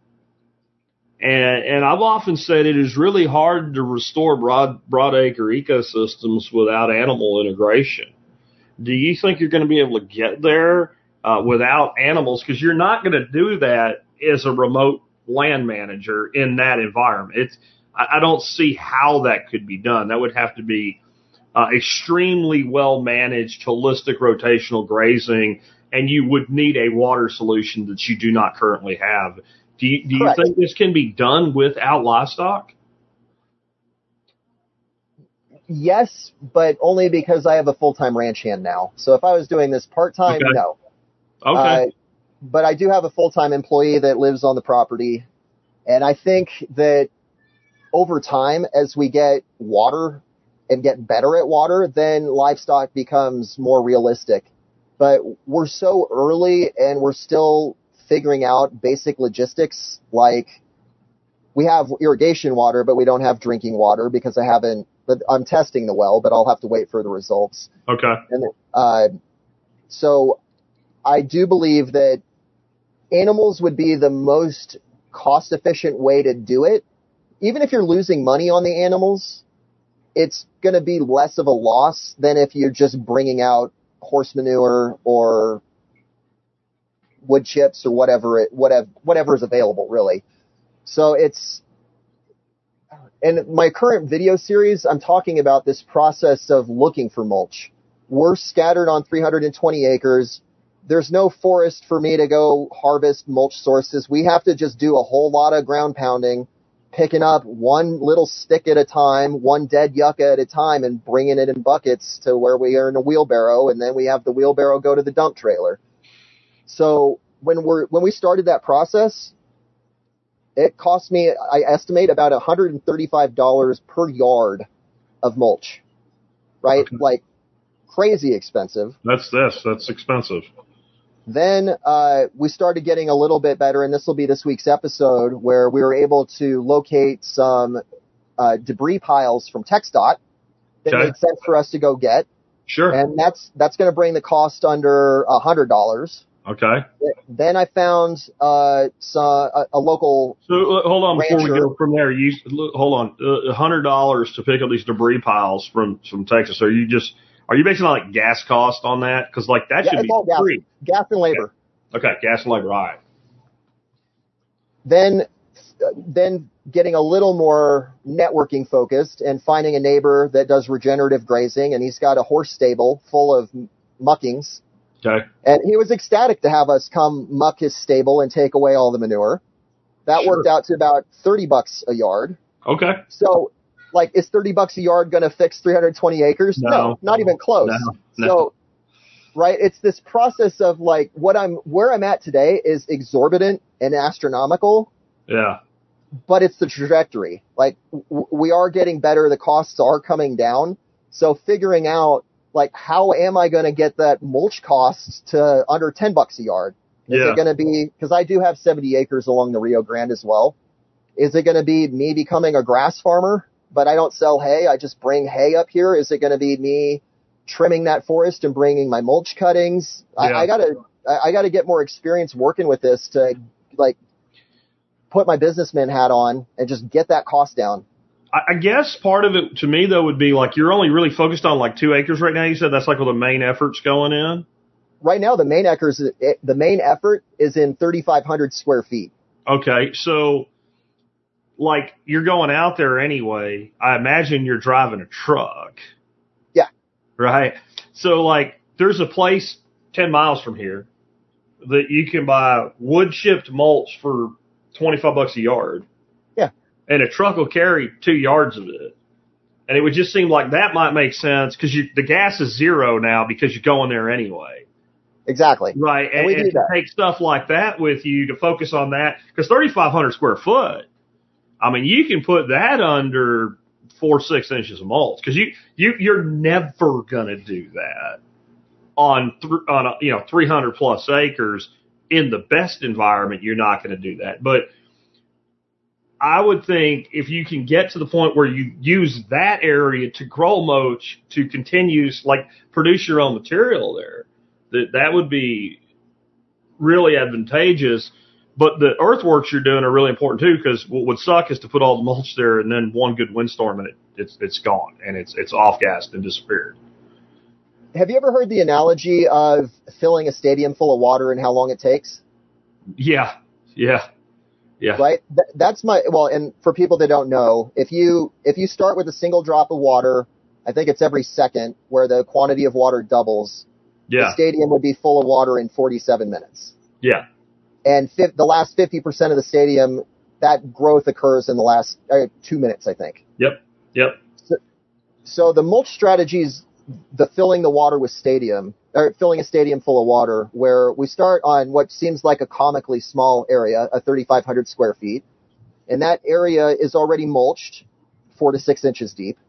And, and I've often said it is really hard to restore broad, broadacre ecosystems without animal integration. Do you think you're going to be able to get there uh, without animals? Because you're not going to do that as a remote land manager in that environment. It's, I, I don't see how that could be done. That would have to be uh, extremely well managed, holistic rotational grazing, and you would need a water solution that you do not currently have. Do you, do you think this can be done without livestock? Yes, but only because I have a full-time ranch hand now. So if I was doing this part-time, Okay. no. Okay. Uh, but I do have a full-time employee that lives on the property. And I think that over time, as we get water and get better at water, then livestock becomes more realistic. But we're so early and we're still figuring out basic logistics. Like we have irrigation water, but we don't have drinking water because I haven't, but I'm testing the well, but I'll have to wait for the results. Okay. And, uh, so I do believe that animals would be the most cost efficient way to do it. Even if you're losing money on the animals, it's going to be less of a loss than if you're just bringing out horse manure or wood chips or whatever it, whatever, whatever is available really. So it's, in my current video series, I'm talking about this process of looking for mulch. We're scattered on three hundred twenty acres. There's no forest for me to go harvest mulch sources. We have to just do a whole lot of ground pounding, picking up one little stick at a time, one dead yucca at a time, and bringing it in buckets to where we are in a wheelbarrow, and then we have the wheelbarrow go to the dump trailer. So when we're when we started that process, it cost me, I estimate, about one hundred thirty-five dollars per yard of mulch, right? Okay. Like crazy expensive. That's this. That's expensive. Then uh, we started getting a little bit better, and this will be this week's episode, where we were able to locate some uh, debris piles from TxDOT that Okay. made sense for us to go get, Sure. and that's that's going to bring the cost under one hundred dollars. Okay. Then I found uh, some, a, a local. So uh, hold on before we rancher. go from there. You look, hold on. A uh, hundred dollars to pick up these debris piles from from Texas. Are you just are you basing like gas cost on that? Because like that Yeah, should it's be all gas, free. gas and labor. Okay, gas and labor. All right. Then, then getting a little more networking focused and finding a neighbor that does regenerative grazing, and he's got a horse stable full of muckings. Okay. And he was ecstatic to have us come muck his stable and take away all the manure. That Sure. worked out to about thirty bucks a yard. Okay. So, like, is thirty bucks a yard going to fix three hundred twenty acres? No. not even close. No, no. So, right, it's this process of like what I'm, where I'm at today is exorbitant and astronomical, Yeah. but it's the trajectory. Like, w- we are getting better. The costs are coming down. So figuring out, like, how am I going to get that mulch cost to under ten bucks a yard? Is Yeah. it going to be, because I do have seventy acres along the Rio Grande as well. Is it going to be me becoming a grass farmer, but I don't sell hay? I just bring hay up here. Is it going to be me trimming that forest and bringing my mulch cuttings? Yeah. I, I gotta, I, I gotta get more experience working with this to like put my businessman hat on and just get that cost down. I I guess part of it to me though would be like you're only really focused on like two acres right now. You said that's like where the main effort's going in. Right now, the main acres, the main effort is in thirty-five hundred square feet. Okay, so like you're going out there anyway. I imagine you're driving a truck. Yeah. Right. So like there's a place ten miles from here that you can buy wood chipped mulch for twenty-five bucks a yard. Yeah. And a truck will carry two yards of it. And it would just seem like that might make sense because the gas is zero now because you're going there anyway. Exactly. Right. And And, we and do to that. take stuff like that with you to focus on that because thirty-five hundred square foot, I mean, you can put that under four, six inches of mulch because you, you, you're never going to do that on, th- on a, you know, three hundred plus acres in the best environment. You're not going to do that. But I would think if you can get to the point where you use that area to grow mulch to continue, like produce your own material there, that that would be really advantageous. But the earthworks you're doing are really important too, because what would suck is to put all the mulch there and then one good windstorm and it, it's it's gone and it's it's off gassed and disappeared. Have you ever heard the analogy of filling a stadium full of water and how long it takes? Yeah, yeah, yeah. Right? Th- that's my, well, and for people that don't know, if you, if you start with a single drop of water, I think it's every second where the quantity of water doubles. The Yeah, stadium would be full of water in forty-seven minutes. yeah, And fi- the last fifty percent of the stadium, that growth occurs in the last uh, two minutes, I think. yep, yep. So the mulch strategy is the filling the water with stadium, or filling a stadium full of water, where we start on what seems like a comically small area, a thirty-five hundred square feet. And that area is already mulched four to six inches deep.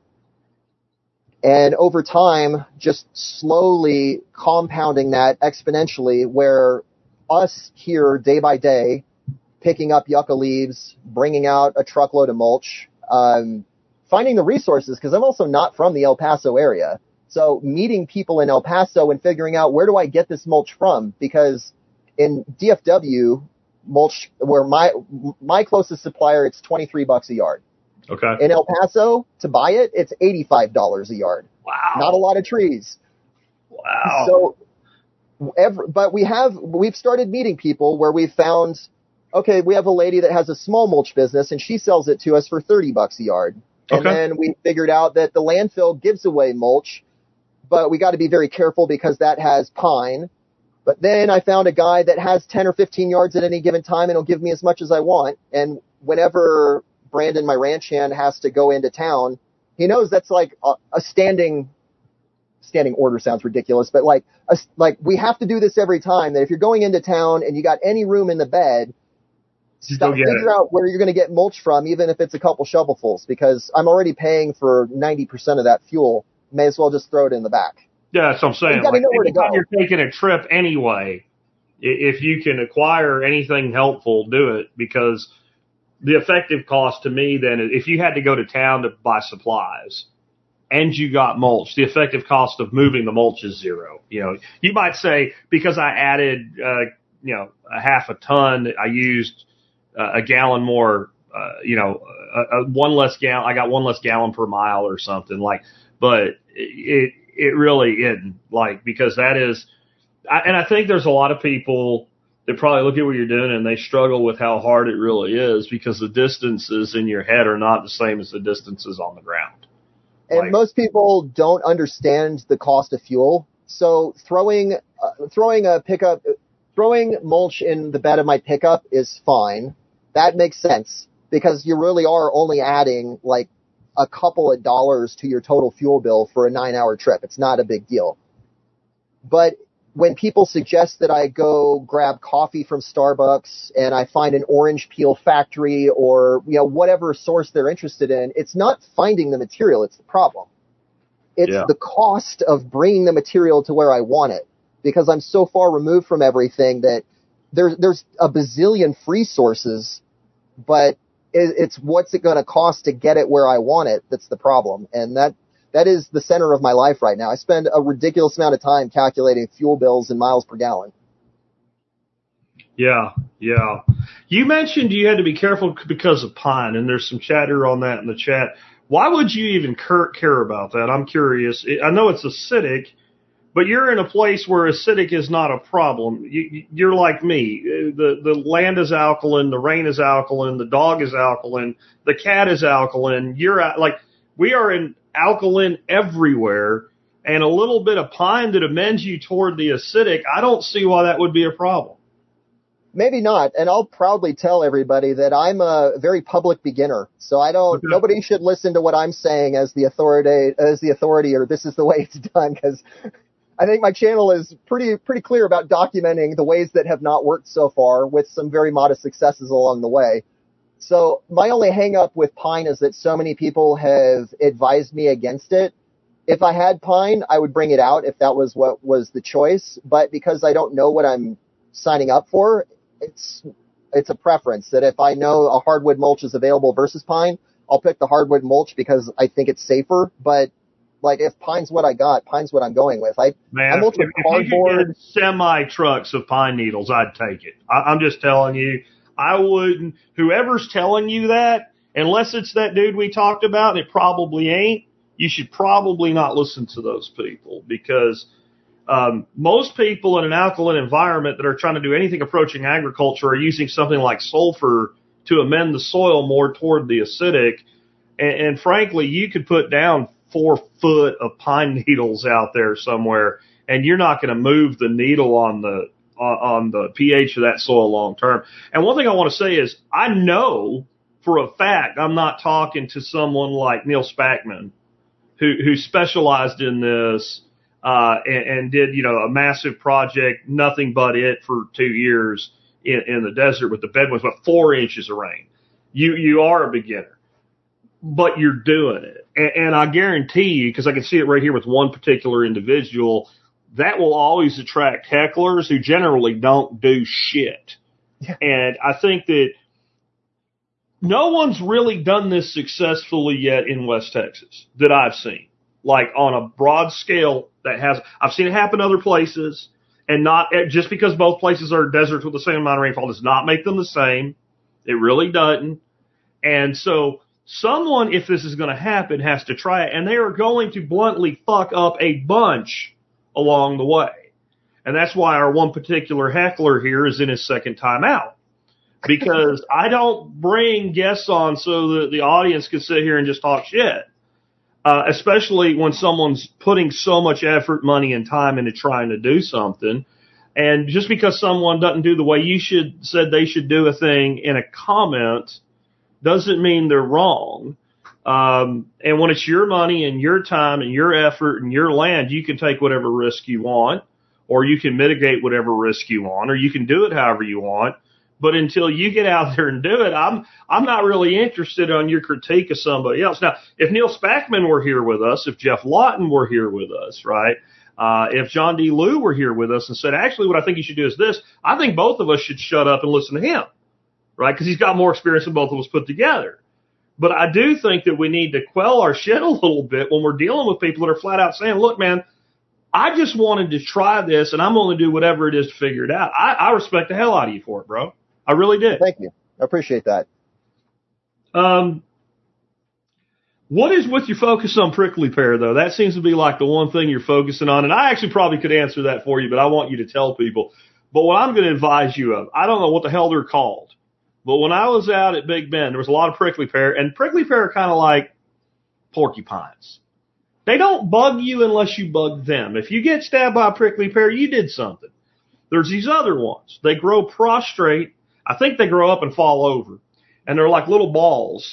And over time, just slowly compounding that exponentially, where us here day by day, picking up yucca leaves, bringing out a truckload of mulch, um, finding the resources, because I'm also not from the El Paso area. So meeting people in El Paso and figuring out, where do I get this mulch from? Because in D F W, mulch, where my my closest supplier, it's twenty-three bucks a yard. Okay. In El Paso, to buy it, it's eighty-five dollars a yard. Wow. Not a lot of trees. Wow. So, every, but we have, we've started meeting people where we've found, okay, we have a lady that has a small mulch business and she sells it to us for thirty bucks a yard. And Okay. then we figured out that the landfill gives away mulch, but we got to be very careful because that has pine. But then I found a guy that has ten or fifteen yards at any given time and he'll give me as much as I want. And whenever Brandon, my ranch hand, has to go into town, he knows that's like a, a standing, standing order sounds ridiculous, but like, a, like we have to do this every time, that if you're going into town and you got any room in the bed, stop, get figure it. out where you're going to get mulch from, even if it's a couple shovelfuls, because I'm already paying for ninety percent of that fuel. May as well just throw it in the back. Yeah, that's what I'm saying. You gotta Like, know where to anytime go. you're taking a trip anyway, i- if you can acquire anything helpful, do it, because the effective cost to me then, is if you had to go to town to buy supplies and you got mulch, the effective cost of moving the mulch is zero. You know, you might say, because I added, uh, you know, a half a ton, I used uh, a gallon more, uh, you know, a, a one less gallon, I got one less gallon per mile or something like, but it, it really isn't, like, because that is, I, and I think there's a lot of people that probably look at what you're doing and they struggle with how hard it really is, because the distances in your head are not the same as the distances on the ground. And Like- most people don't understand the cost of fuel. So throwing, uh, throwing a pickup, throwing mulch in the bed of my pickup is fine. That makes sense, because you really are only adding like a couple of dollars to your total fuel bill for a nine hour trip. It's not a big deal. But when people suggest that I go grab coffee from Starbucks and I find an orange peel factory or, you know, whatever source they're interested in, it's not finding the material. It's the problem. It's Yeah. the cost of bringing the material to where I want it, because I'm so far removed from everything that there's, there's a bazillion free sources, but it, it's what's it going to cost to get it where I want it. That's the problem. And that, That is the center of my life right now. I spend a ridiculous amount of time calculating fuel bills and miles per gallon. Yeah, yeah. You mentioned you had to be careful because of pine, and there's some chatter on that in the chat. Why would you even care about that? I'm curious. I know it's acidic, but you're in a place where acidic is not a problem. You, you're like me. The, the land is alkaline, the rain is alkaline, the dog is alkaline, the cat is alkaline. You're like, we are in alkaline everywhere, and a little bit of pine that amends you toward the acidic, I don't see why that would be a problem. Maybe not, and I'll proudly tell everybody that I'm a very public beginner, so I don't. Okay. Nobody should listen to what I'm saying as the authority, as the authority, or this is the way it's done, because I think my channel is pretty pretty clear about documenting the ways that have not worked so far, with some very modest successes along the way. So my only hang up with pine is that so many people have advised me against it. If I had pine, I would bring it out if that was what was the choice. But because I don't know what I'm signing up for, it's it's a preference that if I know a hardwood mulch is available versus pine, I'll pick the hardwood mulch because I think it's safer. But like, if pine's what I got, pine's what I'm going with. I, Man, I if, mulch with if you could cardboard. get semi trucks of pine needles, I'd take it. I, I'm just telling you, I wouldn't. Whoever's telling you that, unless it's that dude we talked about, and it probably ain't, you should probably not listen to those people, because um, most people in an alkaline environment that are trying to do anything approaching agriculture are using something like sulfur to amend the soil more toward the acidic. And, and frankly, you could put down four foot of pine needles out there somewhere, and you're not going to move the needle on the on the pH of that soil long term. And one thing I want to say is, I know for a fact I'm not talking to someone like Neil Spackman, who, who specialized in this, uh, and, and did, you know, a massive project, nothing but it for two years in, in the desert with the bedwetting, but four inches of rain. You, you are a beginner, but you're doing it. And, and I guarantee you, because I can see it right here with one particular individual, that will always attract hecklers who generally don't do shit. Yeah. And I think that no one's really done this successfully yet in West Texas that I've seen, like on a broad scale that has, I've seen it happen other places, and not just because both places are deserts with the same amount of rainfall does not make them the same. It really doesn't. And so someone, if this is going to happen, has to try it, and they are going to bluntly fuck up a bunch along the way. And that's why our one particular heckler here is in his second time out. Because I don't bring guests on so that the audience can sit here and just talk shit. Uh, especially when someone's putting so much effort, money, and time into trying to do something. And just because someone doesn't do the way you should said they should do a thing in a comment doesn't mean they're wrong. Um, and when it's your money and your time and your effort and your land, you can take whatever risk you want, or you can mitigate whatever risk you want, or you can do it however you want. But until you get out there and do it, I'm I'm not really interested on your critique of somebody else. Now, if Neil Spackman were here with us, if Jeff Lawton were here with us, right, uh, if John D. Liu were here with us and said, actually, what I think you should do is this, I think both of us should shut up and listen to him, right, because he's got more experience than both of us put together. But I do think that we need to quell our shit a little bit when we're dealing with people that are flat out saying, look, man, I just wanted to try this, and I'm going to do whatever it is to figure it out. I, I respect the hell out of you for it, bro. I really did. Thank you. I appreciate that. Um, what is with your focus on prickly pear, though? That seems to be like the one thing you're focusing on, and I actually probably could answer that for you, but I want you to tell people. But what I'm going to advise you of, I don't know what the hell they're called, but when I was out at Big Bend, there was a lot of prickly pear, and prickly pear are kind of like porcupines. They don't bug you unless you bug them. If you get stabbed by a prickly pear, you did something. There's these other ones. They grow prostrate. I think they grow up and fall over, and they're like little balls.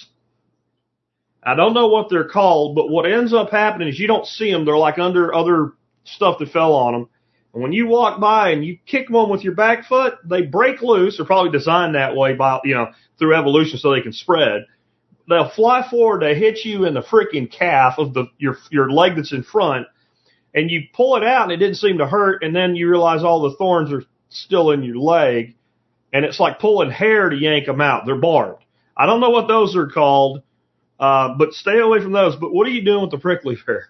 I don't know what they're called, but what ends up happening is you don't see them. They're like under other stuff that fell on them. And when you walk by and you kick one with your back foot, they break loose. They're probably designed that way by, you know, through evolution so they can spread. They'll fly forward, they hit you in the freaking calf of the your your leg that's in front, and you pull it out and it didn't seem to hurt, and then you realize all the thorns are still in your leg. And it's like pulling hair to yank them out. They're barbed. I don't know what those are called, uh, but stay away from those. But what are you doing with the prickly pear?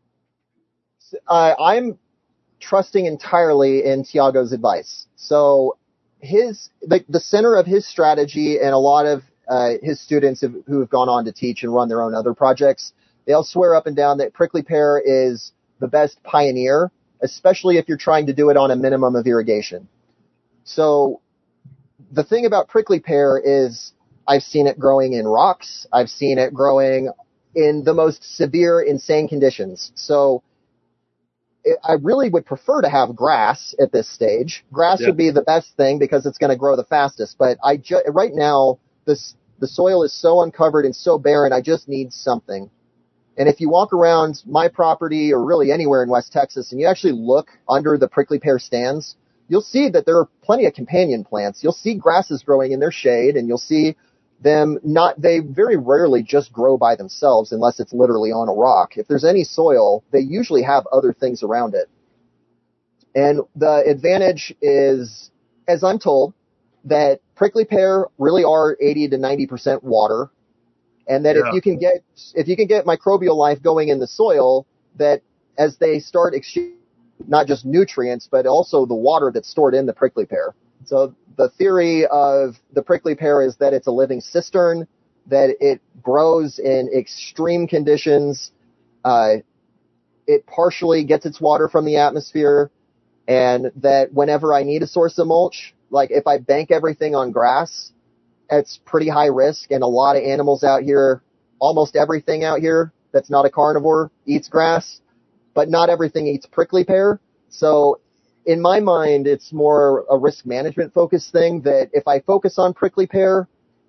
Uh, I'm trusting entirely in Tiago's advice. So his the, the center of his strategy, and a lot of uh, his students have, who have gone on to teach and run their own other projects, they all swear up and down that prickly pear is the best pioneer, especially if you're trying to do it on a minimum of irrigation. So the thing about prickly pear is I've seen it growing in rocks. I've seen it growing in the most severe, insane conditions. So it, I really would prefer to have grass at this stage. Grass yeah. would be the best thing because it's going to grow the fastest. But I ju- right now, this, the soil is so uncovered and so barren, I just need something. And if you walk around my property or really anywhere in West Texas and you actually look under the prickly pear stands, you'll see that there are plenty of companion plants. You'll see grasses growing in their shade, and you'll see them not, they very rarely just grow by themselves unless it's literally on a rock. If there's any soil, they usually have other things around it. And the advantage is, as I'm told, that prickly pear really are eighty to ninety percent water. And that yeah. if you can get, if you can get microbial life going in the soil, that as they start exchanging not just nutrients, but also the water that's stored in the prickly pear. So the theory of the prickly pear is that it's a living cistern, that it grows in extreme conditions. Uh, it partially gets its water from the atmosphere, and that whenever I need a source of mulch, like if I bank everything on grass, it's pretty high risk, and a lot of animals out here, almost everything out here that's not a carnivore eats grass. But not everything eats prickly pear. So in my mind, it's more a risk management focused thing that if I focus on prickly pear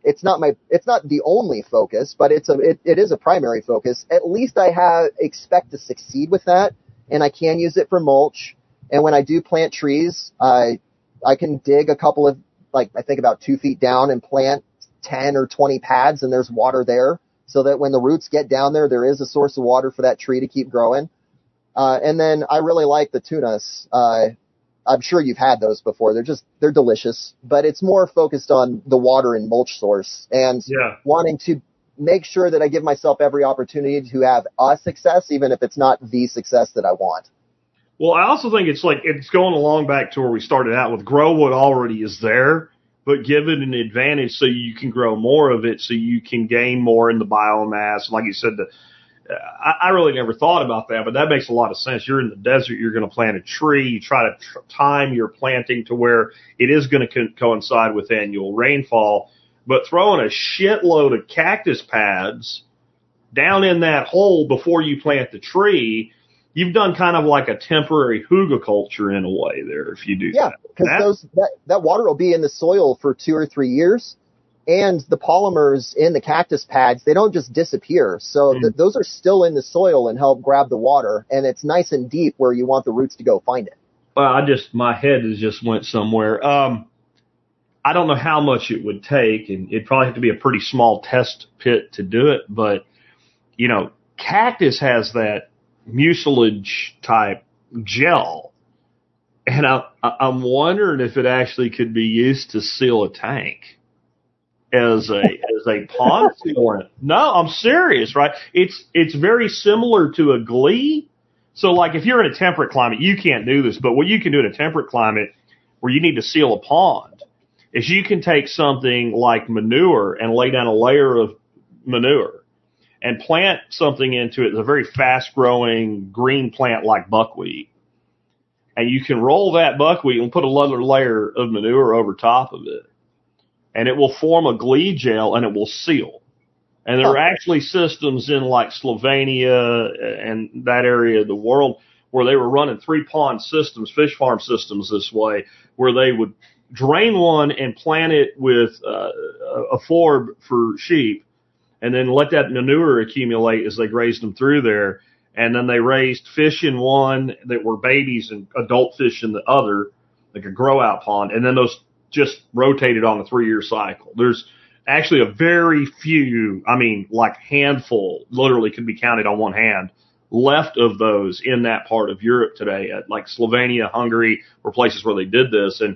it's not my, it's not the only focus, but it's a, it, it is a primary focus. At least I have, expect to succeed with that, and I can use it for mulch. And when I do plant trees, I, I can dig a couple of, like, I think about two feet down and plant ten or twenty pads, and there's water there, so that when the roots get down there, there is a source of water for that tree to keep growing. Uh, and then I really like the tunas. Uh, I'm sure you've had those before. They're just, they're delicious, but it's more focused on the water and mulch source, and yeah. wanting to make sure that I give myself every opportunity to have a success, even if it's not the success that I want. Well, I also think it's like, it's going along back to where we started out with grow what already is there, but give it an advantage so you can grow more of it, so you can gain more in the biomass. Like you said, the, I, I really never thought about that, but that makes a lot of sense. You're in the desert, you're going to plant a tree, you try to tr- time your planting to where it is going to co- coincide with annual rainfall, but throwing a shitload of cactus pads down in that hole before you plant the tree, you've done kind of like a temporary hugelkultur in a way there if you do yeah, that. because those that, that water will be in the soil for two or three years, and the polymers in the cactus pads, they don't just disappear. So mm. th- those are still in the soil and help grab the water, and it's nice and deep where you want the roots to go find it. Well, I just, my head has just went somewhere. Um, I don't know how much it would take, and it'd probably have to be a pretty small test pit to do it, but, you know, cactus has that mucilage type gel, and I, I'm wondering if it actually could be used to seal a tank as a as a pond sealant. No, I'm serious, right? It's it's very similar to a glee. So, like, if you're in a temperate climate, you can't do this, but what you can do in a temperate climate where you need to seal a pond is you can take something like manure and lay down a layer of manure and plant something into it. It's a very fast-growing green plant like buckwheat. And you can roll that buckwheat and put another layer of manure over top of it. And it will form a glee gel, and it will seal. And there are actually systems in, like, Slovenia and that area of the world where they were running three-pond systems, fish farm systems this way, where they would drain one and plant it with uh, a forb for sheep, and then let that manure accumulate as they grazed them through there. And then they raised fish in one that were babies and adult fish in the other, like a grow-out pond. And then those just rotated on a three-year cycle. There's actually a very few, I mean, like handful, literally can be counted on one hand, left of those in that part of Europe today. Like Slovenia, Hungary were places where they did this. And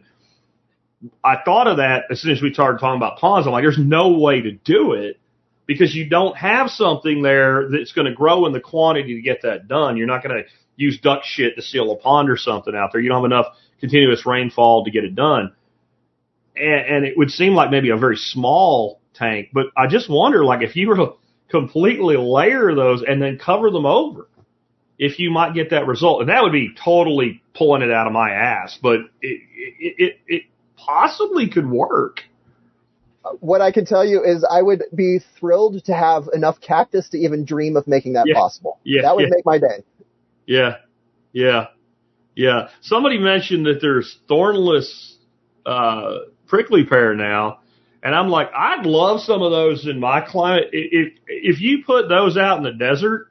I thought of that as soon as we started talking about ponds. I'm like, there's no way to do it, because you don't have something there that's going to grow in the quantity to get that done. You're not going to use duck shit to seal a pond or something out there. You don't have enough continuous rainfall to get it done. And, and it would seem like maybe a very small tank, but I just wonder, like, if you were to completely layer those and then cover them over, if you might get that result. And that would be totally pulling it out of my ass, but it, it, it, it possibly could work. What I can tell you is I would be thrilled to have enough cactus to even dream of making that yeah. possible. Yeah, that would yeah. make my day. Yeah, yeah, yeah. Somebody mentioned that there's thornless uh, prickly pear now, and I'm like, I'd love some of those in my climate. If if you put those out in the desert,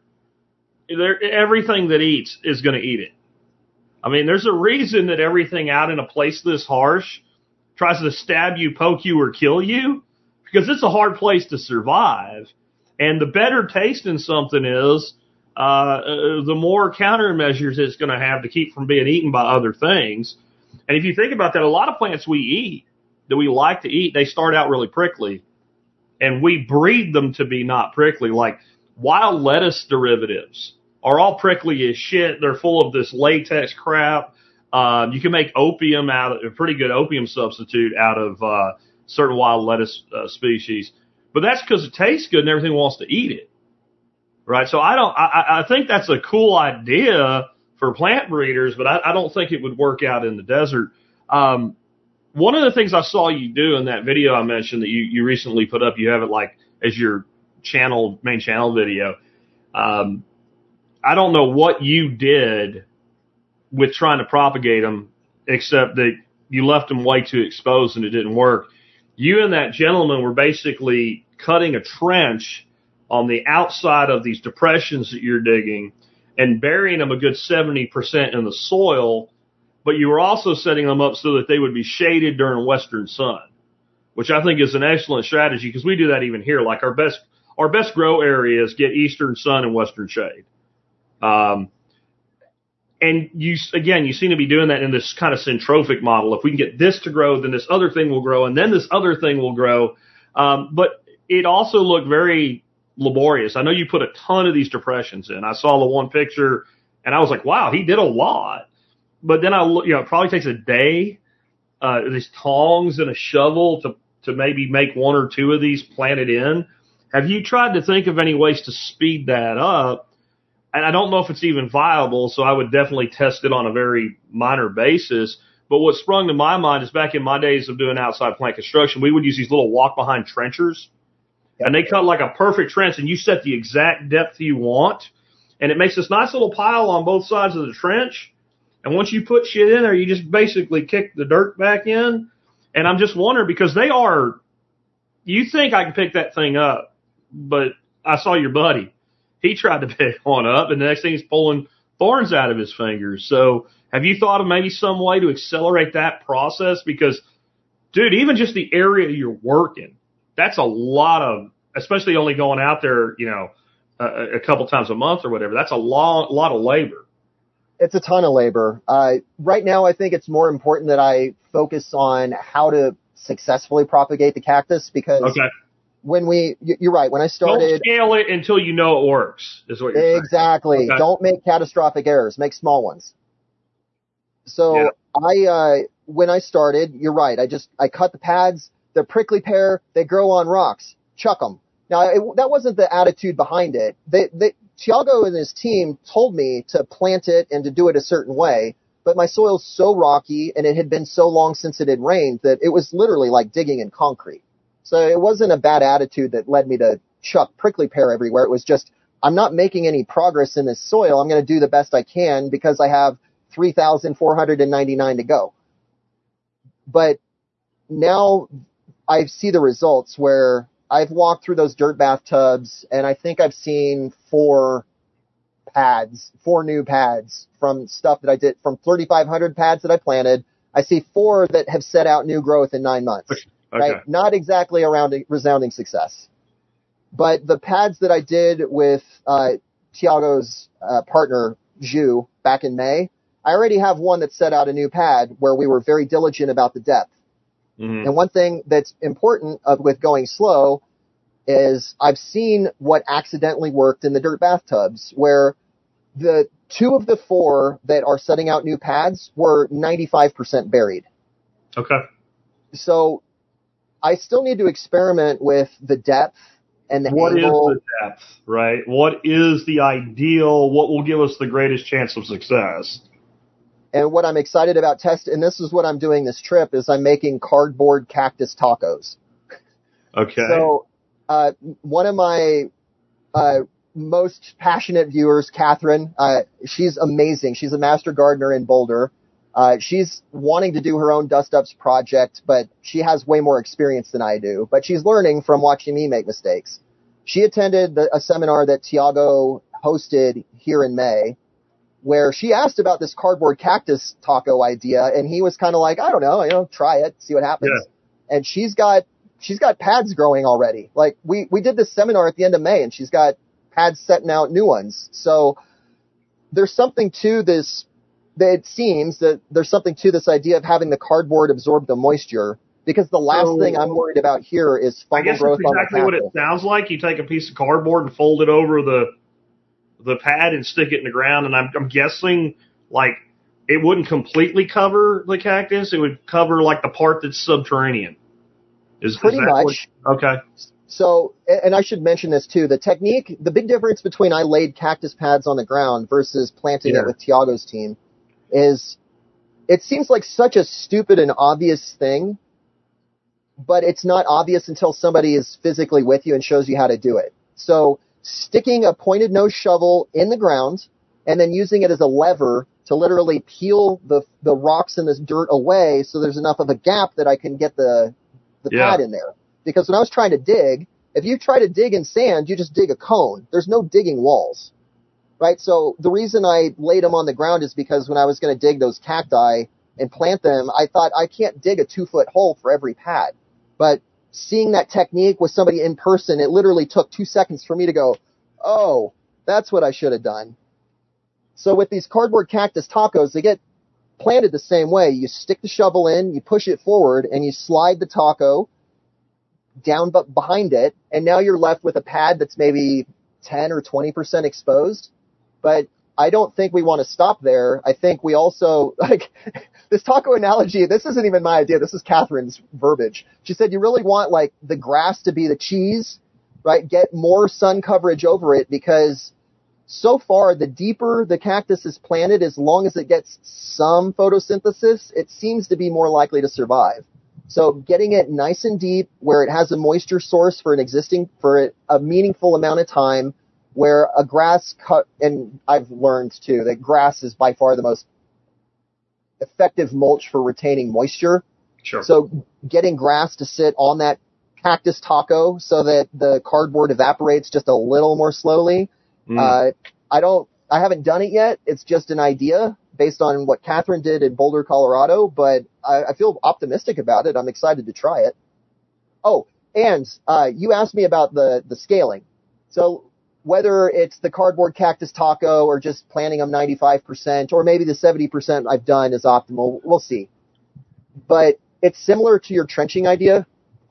everything that eats is going to eat it. I mean, there's a reason that everything out in a place this harsh tries to stab you, poke you, or kill you, because it's a hard place to survive. And the better taste in something is, uh, the more countermeasures it's going to have to keep from being eaten by other things. And if you think about that, a lot of plants we eat, that we like to eat, they start out really prickly, and we breed them to be not prickly. Like wild lettuce derivatives are all prickly as shit. They're full of this latex crap. Uh, you can make opium out of a pretty good opium substitute out of uh, certain wild lettuce uh, species, but that's because it tastes good and everything wants to eat it, right? So I don't. I, I think that's a cool idea for plant breeders, but I, I don't think it would work out in the desert. Um, one of the things I saw you do in that video I mentioned that you, you recently put up, you have it like as your channel main channel video. Um, I don't know what you did with trying to propagate them, except that you left them way too exposed and it didn't work. you and that gentleman were basically cutting a trench on the outside of these depressions that you're digging and burying them a good seventy percent in the soil, but you were also setting them up so that they would be shaded during western sun, which I think is an excellent strategy because we do that even here. Like our best, our best grow areas get eastern sun and western shade. Um, and you, again, you seem to be doing that in this kind of syntrophic model. If we can get this to grow, then this other thing will grow, and then this other thing will grow. Um, but it also looked very laborious. I know you put a ton of these depressions in. I saw the one picture and I was like, wow, he did a lot. But then I look, you know, it probably takes a day, uh, these tongs and a shovel to, to maybe make one or two of these planted in. Have you tried to think of any ways to speed that up? And I don't know if it's even viable, so I would definitely test it on a very minor basis. But what sprung to my mind is back in my days of doing outside plant construction, we would use these little walk-behind trenchers. And they cut like a perfect trench, and you set the exact depth you want, and it makes this nice little pile on both sides of the trench. And once you put shit in there, you just basically kick the dirt back in. And I'm just wondering, because they are, you think I can pick that thing up, but I saw your buddy. He tried to pick one up, and the next thing he's pulling thorns out of his fingers. So have you thought of maybe some way to accelerate that process? Because, dude, even just the area you're working, that's a lot of, especially only going out there, you know, a, a couple times a month or whatever. That's a long, lot of labor. It's a ton of labor. Uh, right now, I think it's more important that I focus on how to successfully propagate the cactus because okay. when we, you're right, when I started. Don't scale it until you know it works, is what you're saying. Exactly. Okay. Don't make catastrophic errors. Make small ones. So yeah. I, uh, when I started, you're right. I just, I cut the pads. They're prickly pear. They grow on rocks. Chuck them. Now, it, that wasn't the attitude behind it. They, they, Tiago and his team told me to plant it and to do it a certain way, but my soil's so rocky and it had been so long since it had rained that it was literally like digging in concrete. So it wasn't a bad attitude that led me to chuck prickly pear everywhere. It was just, I'm not making any progress in this soil. I'm going to do the best I can because I have three thousand four hundred ninety-nine to go. But now I see the results where I've walked through those dirt bathtubs and I think I've seen four pads, four new pads from stuff that I did from thirty-five hundred pads that I planted. I see four that have set out new growth in nine months, okay. right? Not exactly a rounding, resounding success, but the pads that I did with, uh, Tiago's, uh, partner, Zhu, back in May, I already have one that set out a new pad where we were very diligent about the depth. Mm-hmm. And one thing that's important of, with going slow is I've seen what accidentally worked in the dirt bathtubs where the two of the four that are setting out new pads were ninety-five percent buried. Okay. So I still need to experiment with the depth and the what angle. What is the depth, right? What is the ideal? What will give us the greatest chance of success? And what I'm excited about testing, and this is what I'm doing this trip, is I'm making cardboard cactus tacos. Okay. So, uh, one of my, uh, most passionate viewers, Catherine, uh, she's amazing. She's a master gardener in Boulder. Uh, she's wanting to do her own Dust Ups project, but she has way more experience than I do. But she's learning from watching me make mistakes. She attended the, a seminar that Tiago hosted here in May, where she asked about this cardboard cactus taco idea, and he was kind of like, I don't know, you know, try it, see what happens. Yeah. And she's got, she's got pads growing already. Like we, we did this seminar at the end of May and she's got pads setting out new ones. So there's something to this, that it seems that there's something to this idea of having the cardboard absorb the moisture, because the last so, thing I'm worried about here is fungal I guess growth that's exactly on the what it sounds like. You take a piece of cardboard and fold it over the, the pad and stick it in the ground, and I'm, I'm guessing like it wouldn't completely cover the cactus; it would cover like the part that's subterranean. Is pretty is that much what, okay? So, and I should mention this too: the technique, the big difference between I laid cactus pads on the ground versus planting yeah. it with Tiago's team is, it seems like such a stupid and obvious thing, but it's not obvious until somebody is physically with you and shows you how to do it. So, sticking a pointed nose shovel in the ground and then using it as a lever to literally peel the the rocks and this dirt away so there's enough of a gap that I can get the the Yeah. pad in there. Because when I was trying to dig, if you try to dig in sand, you just dig a cone. There's no digging walls, right? So the reason I laid them on the ground is because when I was going to dig those cacti and plant them, I thought I can't dig a two-foot hole for every pad. But seeing that technique with somebody in person, it literally took two seconds for me to go, oh, that's what I should have done. So with these cardboard cactus tacos, they get planted the same way. You stick the shovel in, you push it forward, and you slide the taco down but behind it, and now you're left with a pad that's maybe ten or twenty percent exposed. But I don't think we want to stop there. I think we also, like, this taco analogy, this isn't even my idea. This is Catherine's verbiage. She said you really want, like, the grass to be the cheese, right? Get more sun coverage over it, because so far, the deeper the cactus is planted, as long as it gets some photosynthesis, it seems to be more likely to survive. So getting it nice and deep where it has a moisture source for an existing, for a meaningful amount of time, where a grass cut, and I've learned too that grass is by far the most effective mulch for retaining moisture. Sure. So getting grass to sit on that cactus taco so that the cardboard evaporates just a little more slowly. Mm. Uh, I don't, I haven't done it yet. It's just an idea based on what Catherine did in Boulder, Colorado, but I, I feel optimistic about it. I'm excited to try it. Oh, and, uh, you asked me about the, the scaling. So whether it's the cardboard cactus taco or just planting them ninety-five percent, or maybe the seventy percent I've done is optimal, we'll see. But it's similar to your trenching idea.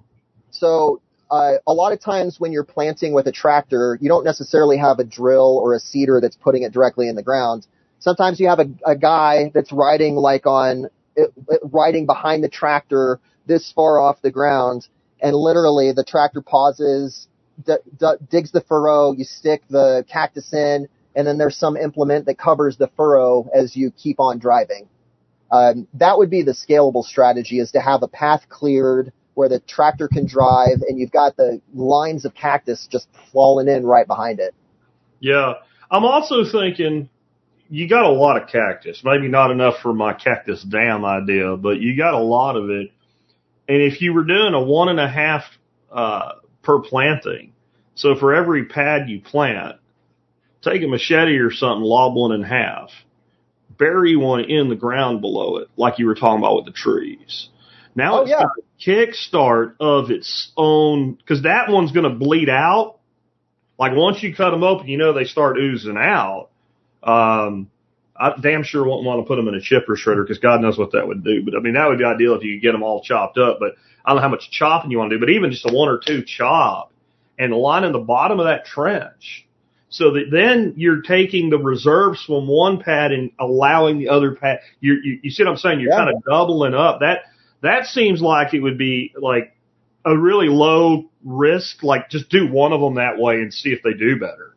So, Uh, a lot of times when you're planting with a tractor, you don't necessarily have a drill or a seeder that's putting it directly in the ground. Sometimes you have a, a guy that's riding like on, it, it, riding behind the tractor this far off the ground, and literally the tractor pauses, d- d- digs the furrow, you stick the cactus in, and then there's some implement that covers the furrow as you keep on driving. Um, that would be the scalable strategy, is to have a path cleared where the tractor can drive, and you've got the lines of cactus just falling in right behind it. Yeah. I'm also thinking you got a lot of cactus. Maybe not enough for my cactus dam idea, but you got a lot of it. And if you were doing a one and a half uh, per planting, so for every pad you plant, take a machete or something, lob one in half, bury one in the ground below it, like you were talking about with the trees. Now oh, it's yeah. got a kickstart of its own, because that one's going to bleed out. Like once you cut them open, you know they start oozing out. Um, I damn sure won't want to put them in a chipper shredder, because God knows what that would do. But I mean, that would be ideal if you could get them all chopped up. But I don't know how much chopping you want to do. But even just a one or two chop and lining the bottom of that trench, so that then you're taking the reserves from one pad and allowing the other pad. You you, you see what I'm saying? You're yeah. kind of doubling up that. That seems like it would be like a really low risk, like just do one of them that way and see if they do better.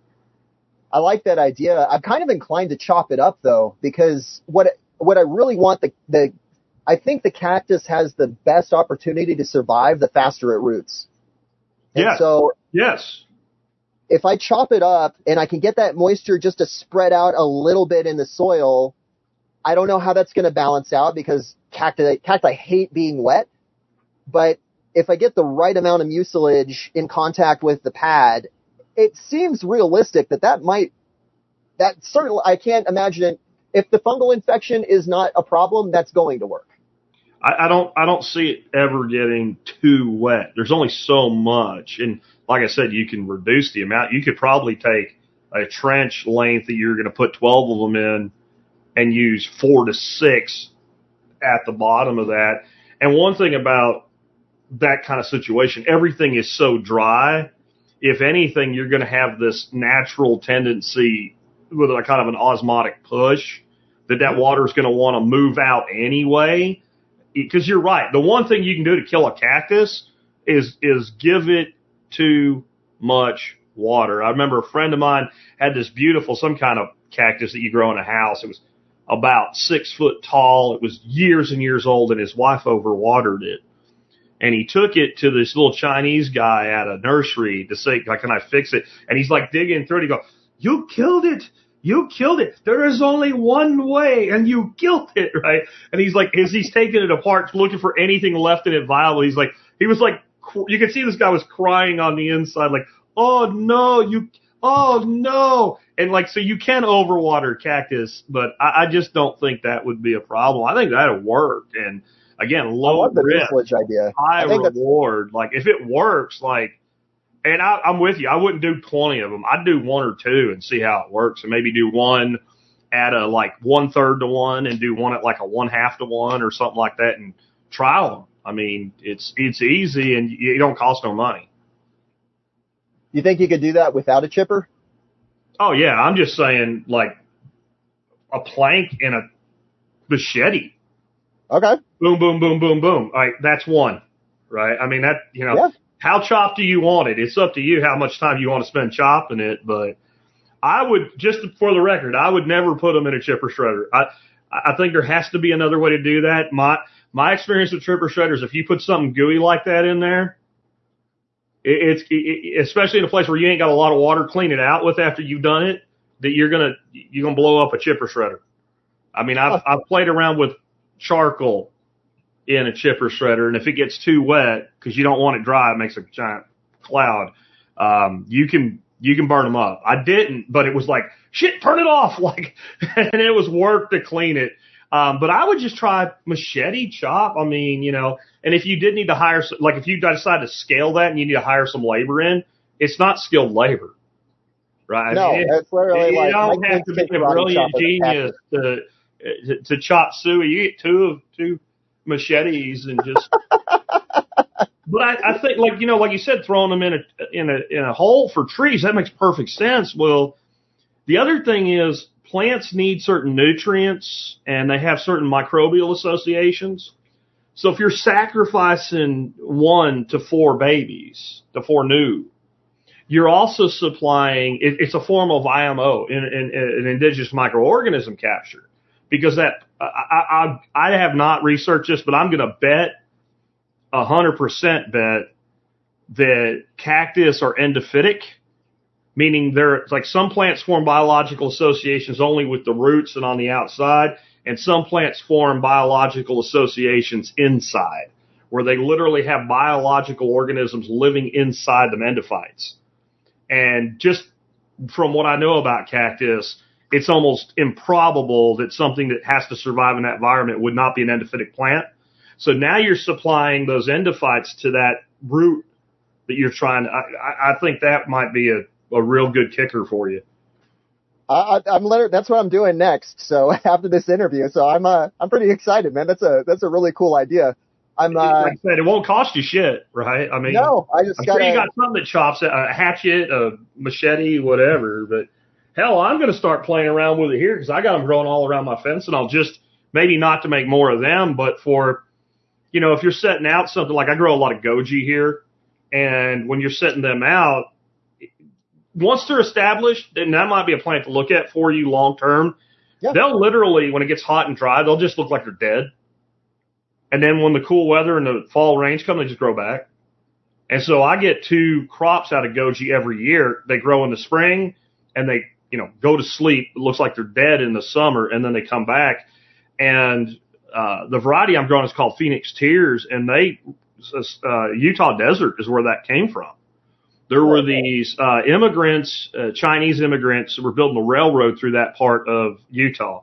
I like that idea. I'm kind of inclined to chop it up though, because what, what I really want the, the, I think the cactus has the best opportunity to survive the faster it roots. And yes. so yes. If I chop it up and I can get that moisture just to spread out a little bit in the soil, I don't know how that's going to balance out, because cacti, cacti hate being wet. But if I get the right amount of mucilage in contact with the pad, it seems realistic that that might, that certainly, I can't imagine it. If the fungal infection is not a problem, that's going to work. I, I don't, I don't see it ever getting too wet. There's only so much. And like I said, you can reduce the amount. You could probably take a trench length that you're going to put twelve of them in, and use four to six at the bottom of that. And one thing about that kind of situation, everything is so dry. If anything, you're going to have this natural tendency with a kind of an osmotic push that that water is going to want to move out anyway. Because you're right. The one thing you can do to kill a cactus is, is give it too much water. I remember a friend of mine had this beautiful, some kind of cactus that you grow in a house. It was about six foot tall. It was years and years old, and his wife overwatered it. And he took it to this little Chinese guy at a nursery to say, like, can I fix it? And he's like digging through it. He goes, you killed it. You killed it. There is only one way, and you killed it, right? And he's like, as he's taking it apart, looking for anything left in it viable, he's like, he was like, you could see this guy was crying on the inside, like, oh no, you, oh no. And like, so you can overwater cactus, but I, I just don't think that would be a problem. I think that'll work. And again, low I love the risk, mucilage idea. high I think that's- reward. Like if it works, like, and I, I'm with you. I wouldn't do twenty of them. I'd do one or two and see how it works, and maybe do one at a like one third to one, and do one at like a one half to one or something like that, and trial them. I mean, it's it's easy and you don't cost no money. You think you could do that without a chipper? Oh yeah, I'm just saying like a plank and a machete. Okay. Boom, boom, boom, boom, boom. All right, that's one, right? I mean that you know. Yeah. How chopped do you want it? It's up to you how much time you want to spend chopping it, but I would, just for the record, I would never put them in a chipper shredder. I, I think there has to be another way to do that. My, my experience with chipper shredders, if you put something gooey like that in there, it, it's, it, especially in a place where you ain't got a lot of water, clean it out with after you've done it, that you're gonna, you're gonna blow up a chipper shredder. I mean, I've, I've played around with charcoal in a chipper shredder, and if it gets too wet, because you don't want it dry, it makes a giant cloud. Um, you can you can burn them up. I didn't, but it was like shit. Turn it off, like, and it was work to clean it. Um, but I would just try machete chop. I mean, you know, and if you did need to hire, like, if you decide to scale that and you need to hire some labor in, it's not skilled labor, right? No, I mean, it's literally you like don't my have to kids be take a karate brilliant chop genius to, to to chop suey. You get two of two. machetes and just but I, I think like you know like you said, throwing them in a in a in a hole for trees, that makes perfect sense. Well, the other thing is plants need certain nutrients and they have certain microbial associations. So if you're sacrificing one to four babies, to four new, you're also supplying it, it's a form of I M O, in, in, in, an indigenous microorganism capture. Because that, I, I, I have not researched this, but I'm going to bet, a hundred percent bet that cactus are endophytic, meaning they're like some plants form biological associations only with the roots and on the outside, and some plants form biological associations inside, where they literally have biological organisms living inside them, endophytes. And just from what I know about cactus, it's almost improbable that something that has to survive in that environment would not be an endophytic plant. So now you're supplying those endophytes to that root that you're trying to, I, I think that might be a, a real good kicker for you. I, I'm literally, that's what I'm doing next. So after this interview, so I'm, uh, I'm pretty excited, man. That's a, that's a really cool idea. I'm, uh, like I said, it won't cost you shit, right? I mean, no, I just I'm gotta, sure you got something that chops, a hatchet, a machete, whatever, but hell, I'm going to start playing around with it here because I got them growing all around my fence, and I'll just, maybe not to make more of them, but for, you know, if you're setting out something, like I grow a lot of goji here, and when you're setting them out, once they're established, then that might be a plant to look at for you long term. Yeah. They'll literally, when it gets hot and dry, they'll just look like they're dead. And then when the cool weather and the fall rains come, they just grow back. And so I get two crops out of goji every year. They grow in the spring, and they, you know, go to sleep. It looks like they're dead in the summer, and then they come back. And uh, the variety I'm growing is called Phoenix Tears, and they, uh, Utah Desert is where that came from. There were these uh, immigrants, uh, Chinese immigrants, who were building a railroad through that part of Utah.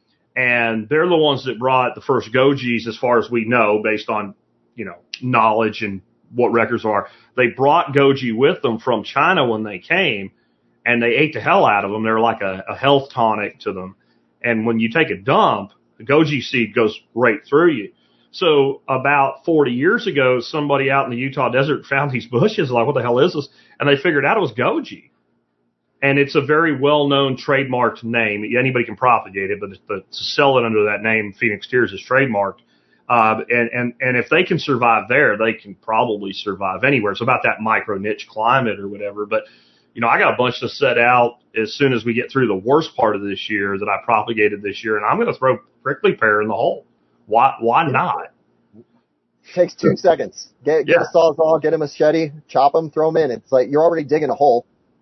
And they're the ones that brought the first gojis, as far as we know, based on, you know, knowledge and what records are. They brought goji with them from China when they came, and they ate the hell out of them. They're like a, a health tonic to them. And when you take a dump, the goji seed goes right through you. So about forty years ago, somebody out in the Utah desert found these bushes, like, what the hell is this? And they figured out it was goji. And it's a very well-known trademarked name. Anybody can propagate it, but to sell it under that name, Phoenix Tears, is trademarked. Uh, and, and, and if they can survive there, they can probably survive anywhere. It's about that micro niche climate or whatever. But, you know, I got a bunch to set out as soon as we get through the worst part of this year that I propagated this year. And I'm going to throw prickly pear in the hole. Why, why not? Takes two seconds. Get, get Yeah. a sawzall, get a machete, chop them, throw them in. It's like you're already digging a hole.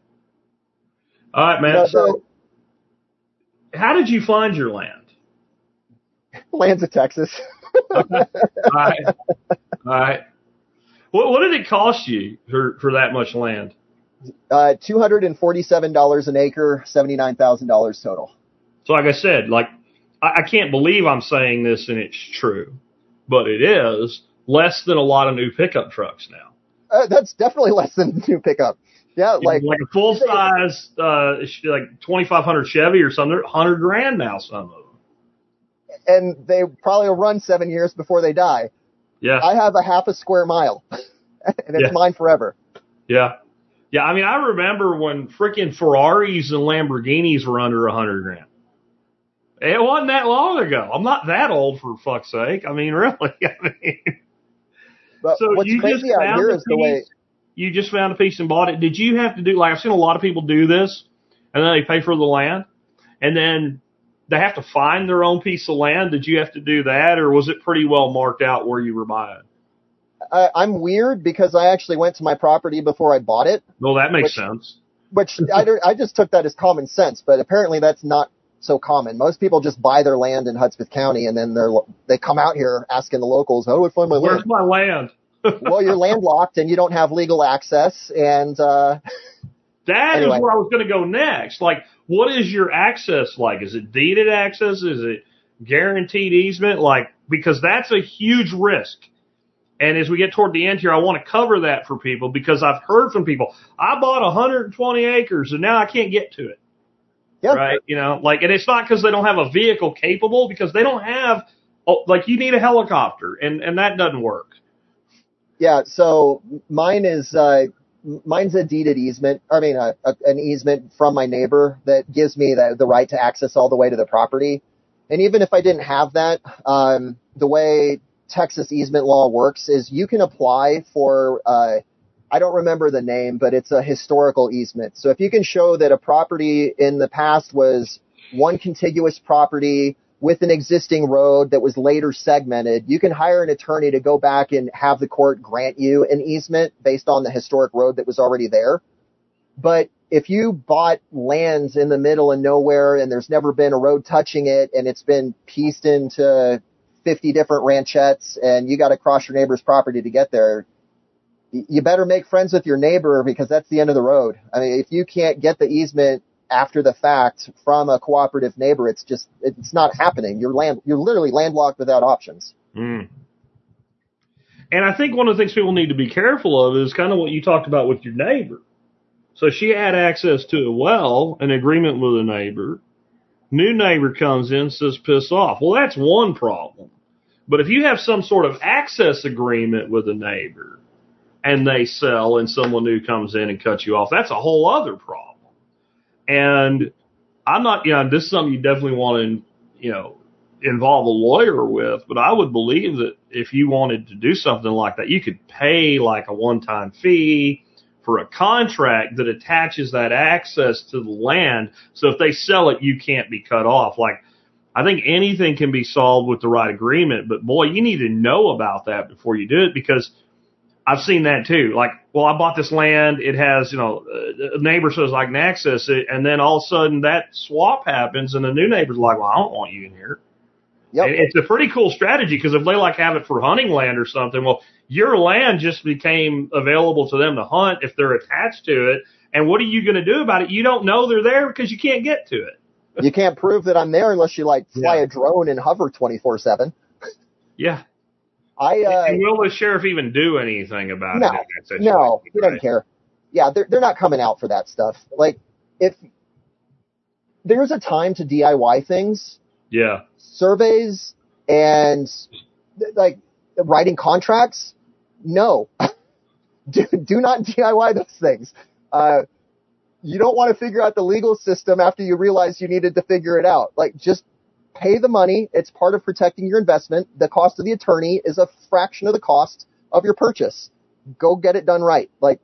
All right, man. You know, So how did you find your land? Lands of Texas. All right. All right. What, what did it cost you for, for that much land? Uh, two hundred forty-seven dollars an acre, seventy-nine thousand dollars total. So like I said, like, I, I can't believe I'm saying this and it's true, but it is less than a lot of new pickup trucks now. Uh, that's definitely less than new pickup. Yeah, like like a full size, uh, like twenty-five hundred Chevy or something, one hundred grand now, some of them. And they probably will run seven years before they die. Yeah. I have a half a square mile, and it's Yeah. mine forever. Yeah. Yeah, I mean, I remember when freaking Ferraris and Lamborghinis were under a hundred grand. It wasn't that long ago. I'm not that old, for fuck's sake. I mean, really. I mean, But so what's you crazy just out found here a is the way. piece- You just found a piece and bought it. Did you have to do, like, I've seen a lot of people do this, and then they pay for the land, and then they have to find their own piece of land. Did you have to do that, or was it pretty well marked out where you were buying? I, I'm weird because I actually went to my property before I bought it, Well, that makes Which- sense. which I, don't- I just took that as common sense, but apparently that's not so common. Most people just buy their land in Hudspeth County, and then they're they come out here asking the locals, how do I find my Where's land? my land? Well, you're landlocked and you don't have legal access, and uh, That Anyway. is where I was going to go next. Like, what is your access like? Is it deeded access? Is it guaranteed easement? Like, because that's a huge risk. And as we get toward the end here, I want to cover that for people because I've heard from people, I bought one hundred twenty acres and now I can't get to it. yeah, Right? You know, like, and it's not because they don't have a vehicle capable, because they don't have, oh, like, you need a helicopter, and, and that doesn't work. yeah. So mine is uh, mine's a deeded easement. I mean, a, a, an easement from my neighbor that gives me the, the right to access all the way to the property. And even if I didn't have that, um, the way Texas easement law works is you can apply for, uh, I don't remember the name, but it's a historical easement. So if you can show that a property in the past was one contiguous property with an existing road that was later segmented, you can hire an attorney to go back and have the court grant you an easement based on the historic road that was already there. But if you bought lands in the middle of nowhere and there's never been a road touching it and it's been pieced into fifty different ranchettes and you got to cross your neighbor's property to get there, you better make friends with your neighbor because that's the end of the road. I mean, if you can't get the easement after the fact from a cooperative neighbor, it's just, it's not happening. You're land, you're literally landlocked without options. Mm. And I think one of the things people need to be careful of is kind of what you talked about with your neighbor. So she had access to a well, an agreement with a neighbor. New neighbor comes in, says piss off. Well, that's one problem. But if you have some sort of access agreement with a neighbor and they sell and someone new comes in and cuts you off, that's a whole other problem. And I'm not, you know, this is something you definitely want to, you know, involve a lawyer with, but I would believe that if you wanted to do something like that, you could pay like a one-time fee for a contract that attaches that access to the land. So if they sell it, you can't be cut off. Like, I think anything can be solved with the right agreement, but boy, you need to know about that before you do it, because I've seen that too. Like, well, I bought this land. It has, you know, a neighbor says I can access it. And then all of a sudden that swap happens and the new neighbor's like, well, I don't want you in here. Yep. And it's a pretty cool strategy, because if they like have it for hunting land or something, well, your land just became available to them to hunt if they're attached to it. And what are you going to do about it? You don't know they're there because you can't get to it. You can't prove that I'm there unless you like fly Yeah. a drone and hover twenty-four seven. Yeah. I, uh, And will the sheriff even do anything about No, it? in that situation, no, he doesn't right? care. Yeah, they're, they're not coming out for that stuff. Like, if there's a time to D I Y things, Yeah. surveys and like writing contracts, no, do, do not D I Y those things. Uh, you don't want to figure out the legal system after you realize you needed to figure it out. Like, just pay the money. It's part of protecting your investment. The cost of the attorney is a fraction of the cost of your purchase. Go get it done right. Like,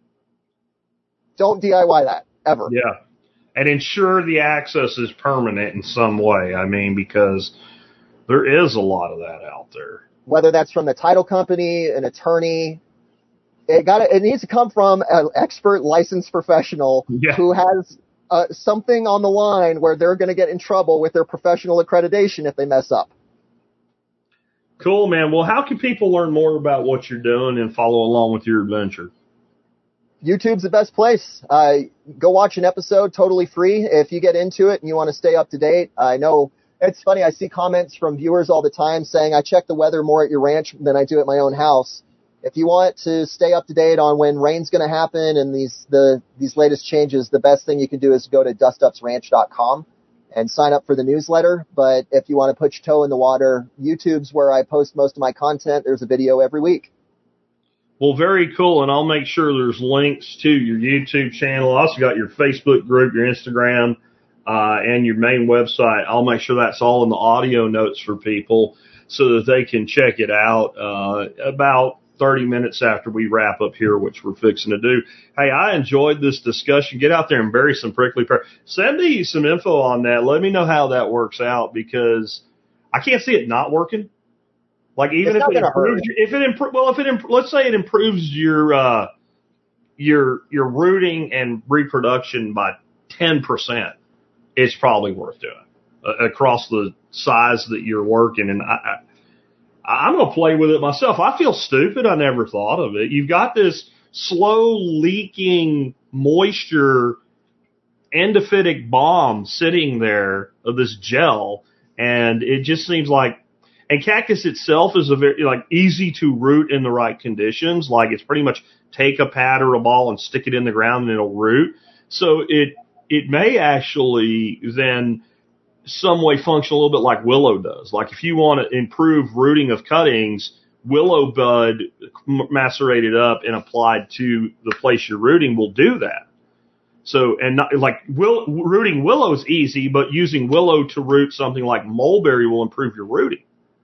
don't D I Y that ever. Yeah. And ensure the access is permanent in some way. I mean, because there is a lot of that out there. Whether that's from the title company, an attorney, it got it needs to come from an expert licensed professional Yeah. who has uh, something on the line where they're going to get in trouble with their professional accreditation if they mess up. Cool, man. Well, how can people learn more about what you're doing and follow along with your adventure? YouTube's the best place. Uh, go watch an episode totally free. If you get into it and you want to stay up to date, I know it's funny. I see comments from viewers all the time saying, I check the weather more at your ranch than I do at my own house. If you want to stay up to date on when rain's going to happen and these, the, these latest changes, the best thing you can do is go to dust ups ranch dot com and sign up for the newsletter. But if you want to put your toe in the water, YouTube's where I post most of my content. There's a video every week. Well, very cool, and I'll make sure there's links to your YouTube channel. I also got your Facebook group, your Instagram, uh, and your main website. I'll make sure that's all in the audio notes for people so that they can check it out uh, about thirty minutes after we wrap up here, which we're fixing to do. Hey, I enjoyed this discussion. Get out there and bury some prickly pear. Send me some info on that. Let me know how that works out because I can't see it not working. Like even if it improves, your, if it improves, well, if it imp- let's say it improves your uh, your your rooting and reproduction by ten percent, it's probably worth doing uh, across the size that you're working. And I, I I'm gonna play with it myself. I feel stupid. I never thought of it. You've got this slow leaking moisture endophytic bomb sitting there of this gel, and it just seems like. And cactus itself is a very, like, easy to root in the right conditions. Like, it's pretty much take a pad or a ball and stick it in the ground and it'll root. So it, it may actually then some way function a little bit like willow does. Like, if you want to improve rooting of cuttings, willow bud macerated up and applied to the place you're rooting will do that. So, and not, like, will, rooting willow is easy, but using willow to root something like mulberry will improve your rooting.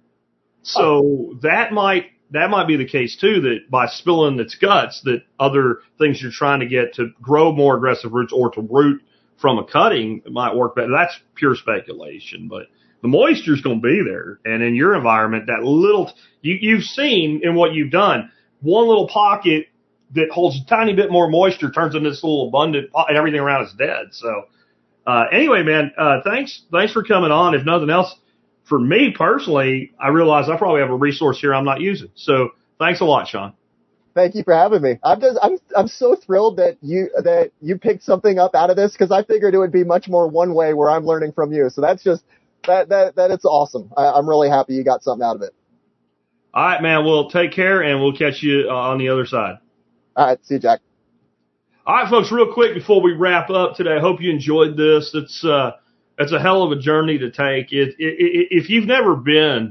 So that might that might be the case too. That by spilling its guts, that other things you're trying to get to grow more aggressive roots or to root from a cutting might work better. That's pure speculation, but the moisture's going to be there. And in your environment, that little you you've seen in what you've done, one little pocket that holds a tiny bit more moisture turns into this little abundant, and everything around is dead. So uh, anyway, man, uh, thanks thanks for coming on. If nothing else. For me personally, I realize I probably have a resource here I'm not using. So thanks a lot, Sean. Thank you for having me. I'm just, I'm, I'm so thrilled that you, that you picked something up out of this because I figured it would be much more one way where I'm learning from you. So that's just, that, that, that it's awesome. I, I'm really happy you got something out of it. All right, man. Well, take care and we'll catch you uh, on the other side. All right. See you, Jack. All right, folks, real quick before we wrap up today, I hope you enjoyed this. It's, uh, It's a hell of a journey to take. It, it, it, if you've never been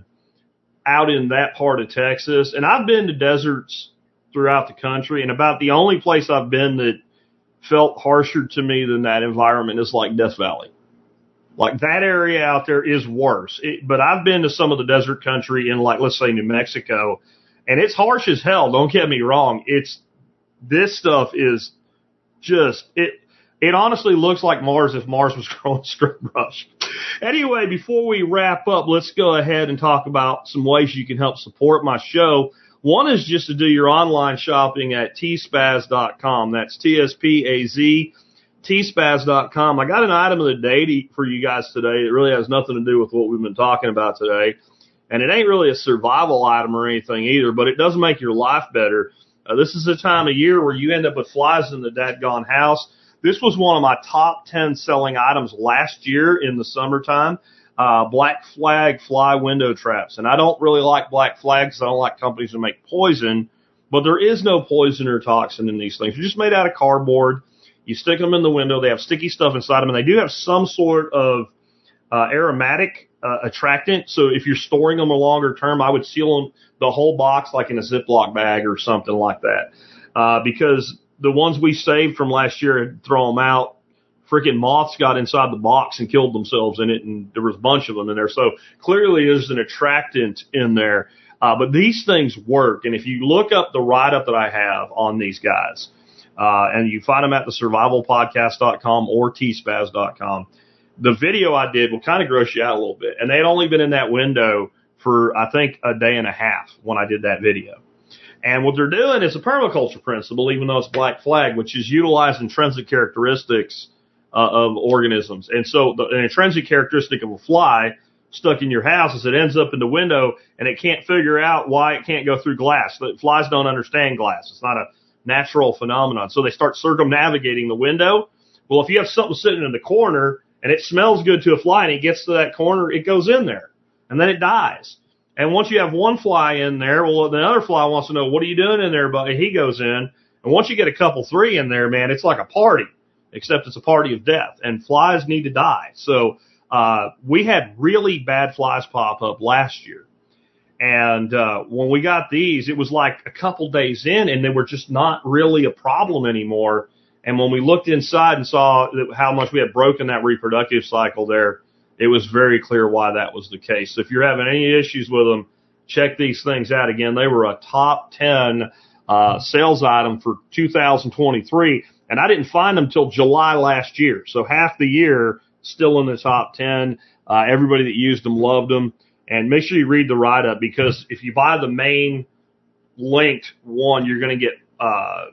out in that part of Texas, and I've been to deserts throughout the country, and about the only place I've been that felt harsher to me than that environment is like Death Valley. Like that area out there is worse. It, but I've been to some of the desert country in, like, let's say New Mexico, and it's harsh as hell. Don't get me wrong. It's this stuff is just it. It honestly looks like Mars if Mars was growing scrub brush. Anyway, before we wrap up, let's go ahead and talk about some ways you can help support my show. One is just to do your online shopping at T spaz dot com. That's T S P A Z, T spaz dot com. I got an item of the day to, for you guys today that really has nothing to do with what we've been talking about today. And it ain't really a survival item or anything either, but it does make your life better. Uh, this is a time of year where you end up with flies in the dadgone house. This was one of my top ten selling items last year in the summertime, uh, Black Flag fly window traps. And I don't really like Black Flag because I don't like companies that make poison, but there is no poison or toxin in these things. They're just made out of cardboard. You stick them in the window. They have sticky stuff inside them, and they do have some sort of uh, aromatic uh, attractant. So if you're storing them a longer term, I would seal them, the whole box, like in a Ziploc bag or something like that, uh, because the ones we saved from last year, throw them out, freaking moths got inside the box and killed themselves in it, and there was a bunch of them in there. So clearly there's an attractant in there. Uh, but these things work. And if you look up the write-up that I have on these guys, uh, and you find them at the survival podcast dot com or T spaz dot com, the video I did will kind of gross you out a little bit. And they had only been in that window for, I think, a day and a half when I did that video. And what they're doing is a permaculture principle, even though it's Black Flag, which is utilize intrinsic characteristics uh, of organisms. And so the, an intrinsic characteristic of a fly stuck in your house is it ends up in the window and it can't figure out why it can't go through glass. The flies don't understand glass. It's not a natural phenomenon. So they start circumnavigating the window. Well, if you have something sitting in the corner and it smells good to a fly and it gets to that corner, it goes in there and then it dies. And once you have one fly in there, well, the other fly wants to know, what are you doing in there, buddy? He goes in. And once you get a couple, three in there, man, it's like a party, except it's a party of death. And flies need to die. So uh we had really bad flies pop up last year. And uh when we got these, it was like a couple days in, and they were just not really a problem anymore. And when we looked inside and saw how much we had broken that reproductive cycle there, it was very clear why that was the case. So if you're having any issues with them, check these things out. Again, they were a top ten uh sales item for two thousand twenty-three, and I didn't find them till July last year. So half the year still in the top ten. Uh everybody that used them loved them. And make sure you read the write-up, because if you buy the main linked one, you're going to get uh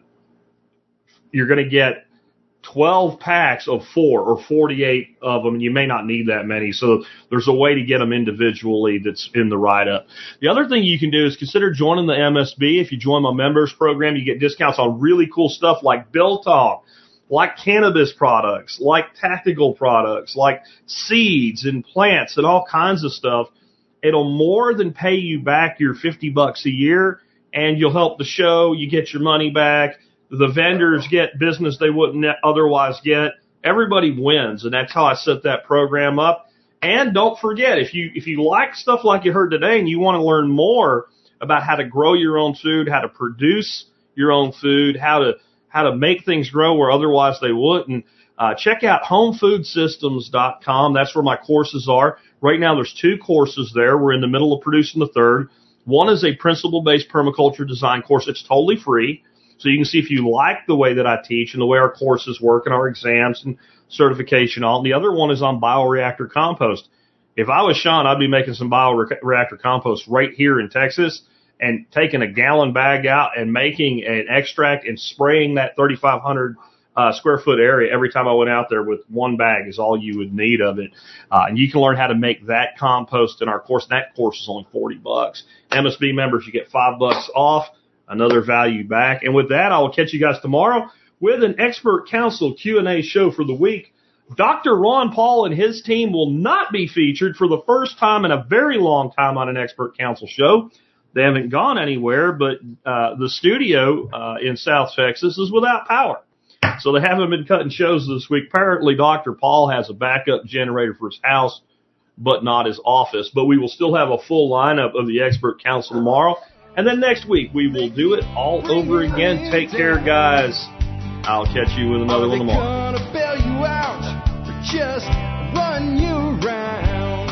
you're going to get twelve packs of four or forty-eight of them. You may not need that many. So there's a way to get them individually that's in the write-up. The other thing you can do is consider joining the M S B. If you join my members program, you get discounts on really cool stuff like Biltong, like cannabis products, like tactical products, like seeds and plants and all kinds of stuff. It'll more than pay you back your fifty bucks a year, and you'll help the show. You get your money back. The vendors get business they wouldn't otherwise get. Everybody wins, and that's how I set that program up. And don't forget, if you if you like stuff like you heard today and you want to learn more about how to grow your own food, how to produce your own food, how to how to make things grow where otherwise they wouldn't, uh, check out home food systems dot com. That's where my courses are. Right now there's two courses there. We're in the middle of producing the third. One is a principle-based permaculture design course. It's totally free. So you can see if you like the way that I teach and the way our courses work and our exams and certification all. And the other one is on bioreactor compost. If I was Sean, I'd be making some bioreactor compost right here in Texas and taking a gallon bag out and making an extract and spraying that thirty-five hundred uh, square foot area every time I went out there with one bag is all you would need of it. Uh, and you can learn how to make that compost in our course. That course is only forty bucks. M S B members, you get five bucks off. Another value back. And with that, I will catch you guys tomorrow with an expert council Q and A show for the week. Doctor Ron Paul and his team will not be featured for the first time in a very long time on an expert council show. They haven't gone anywhere, but uh, the studio uh, in South Texas is without power. So they haven't been cutting shows this week. Apparently, Doctor Paul has a backup generator for his house, but not his office. But we will still have a full lineup of the expert council tomorrow. And then next week, we will do it all over again. Take care, guys. I'll catch you with another one tomorrow. They're gonna bail you out or just run you around.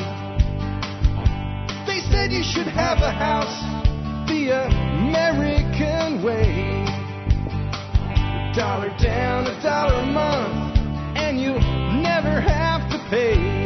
They said you should have a house the American way. A dollar down, a dollar a month, and you'll never have to pay.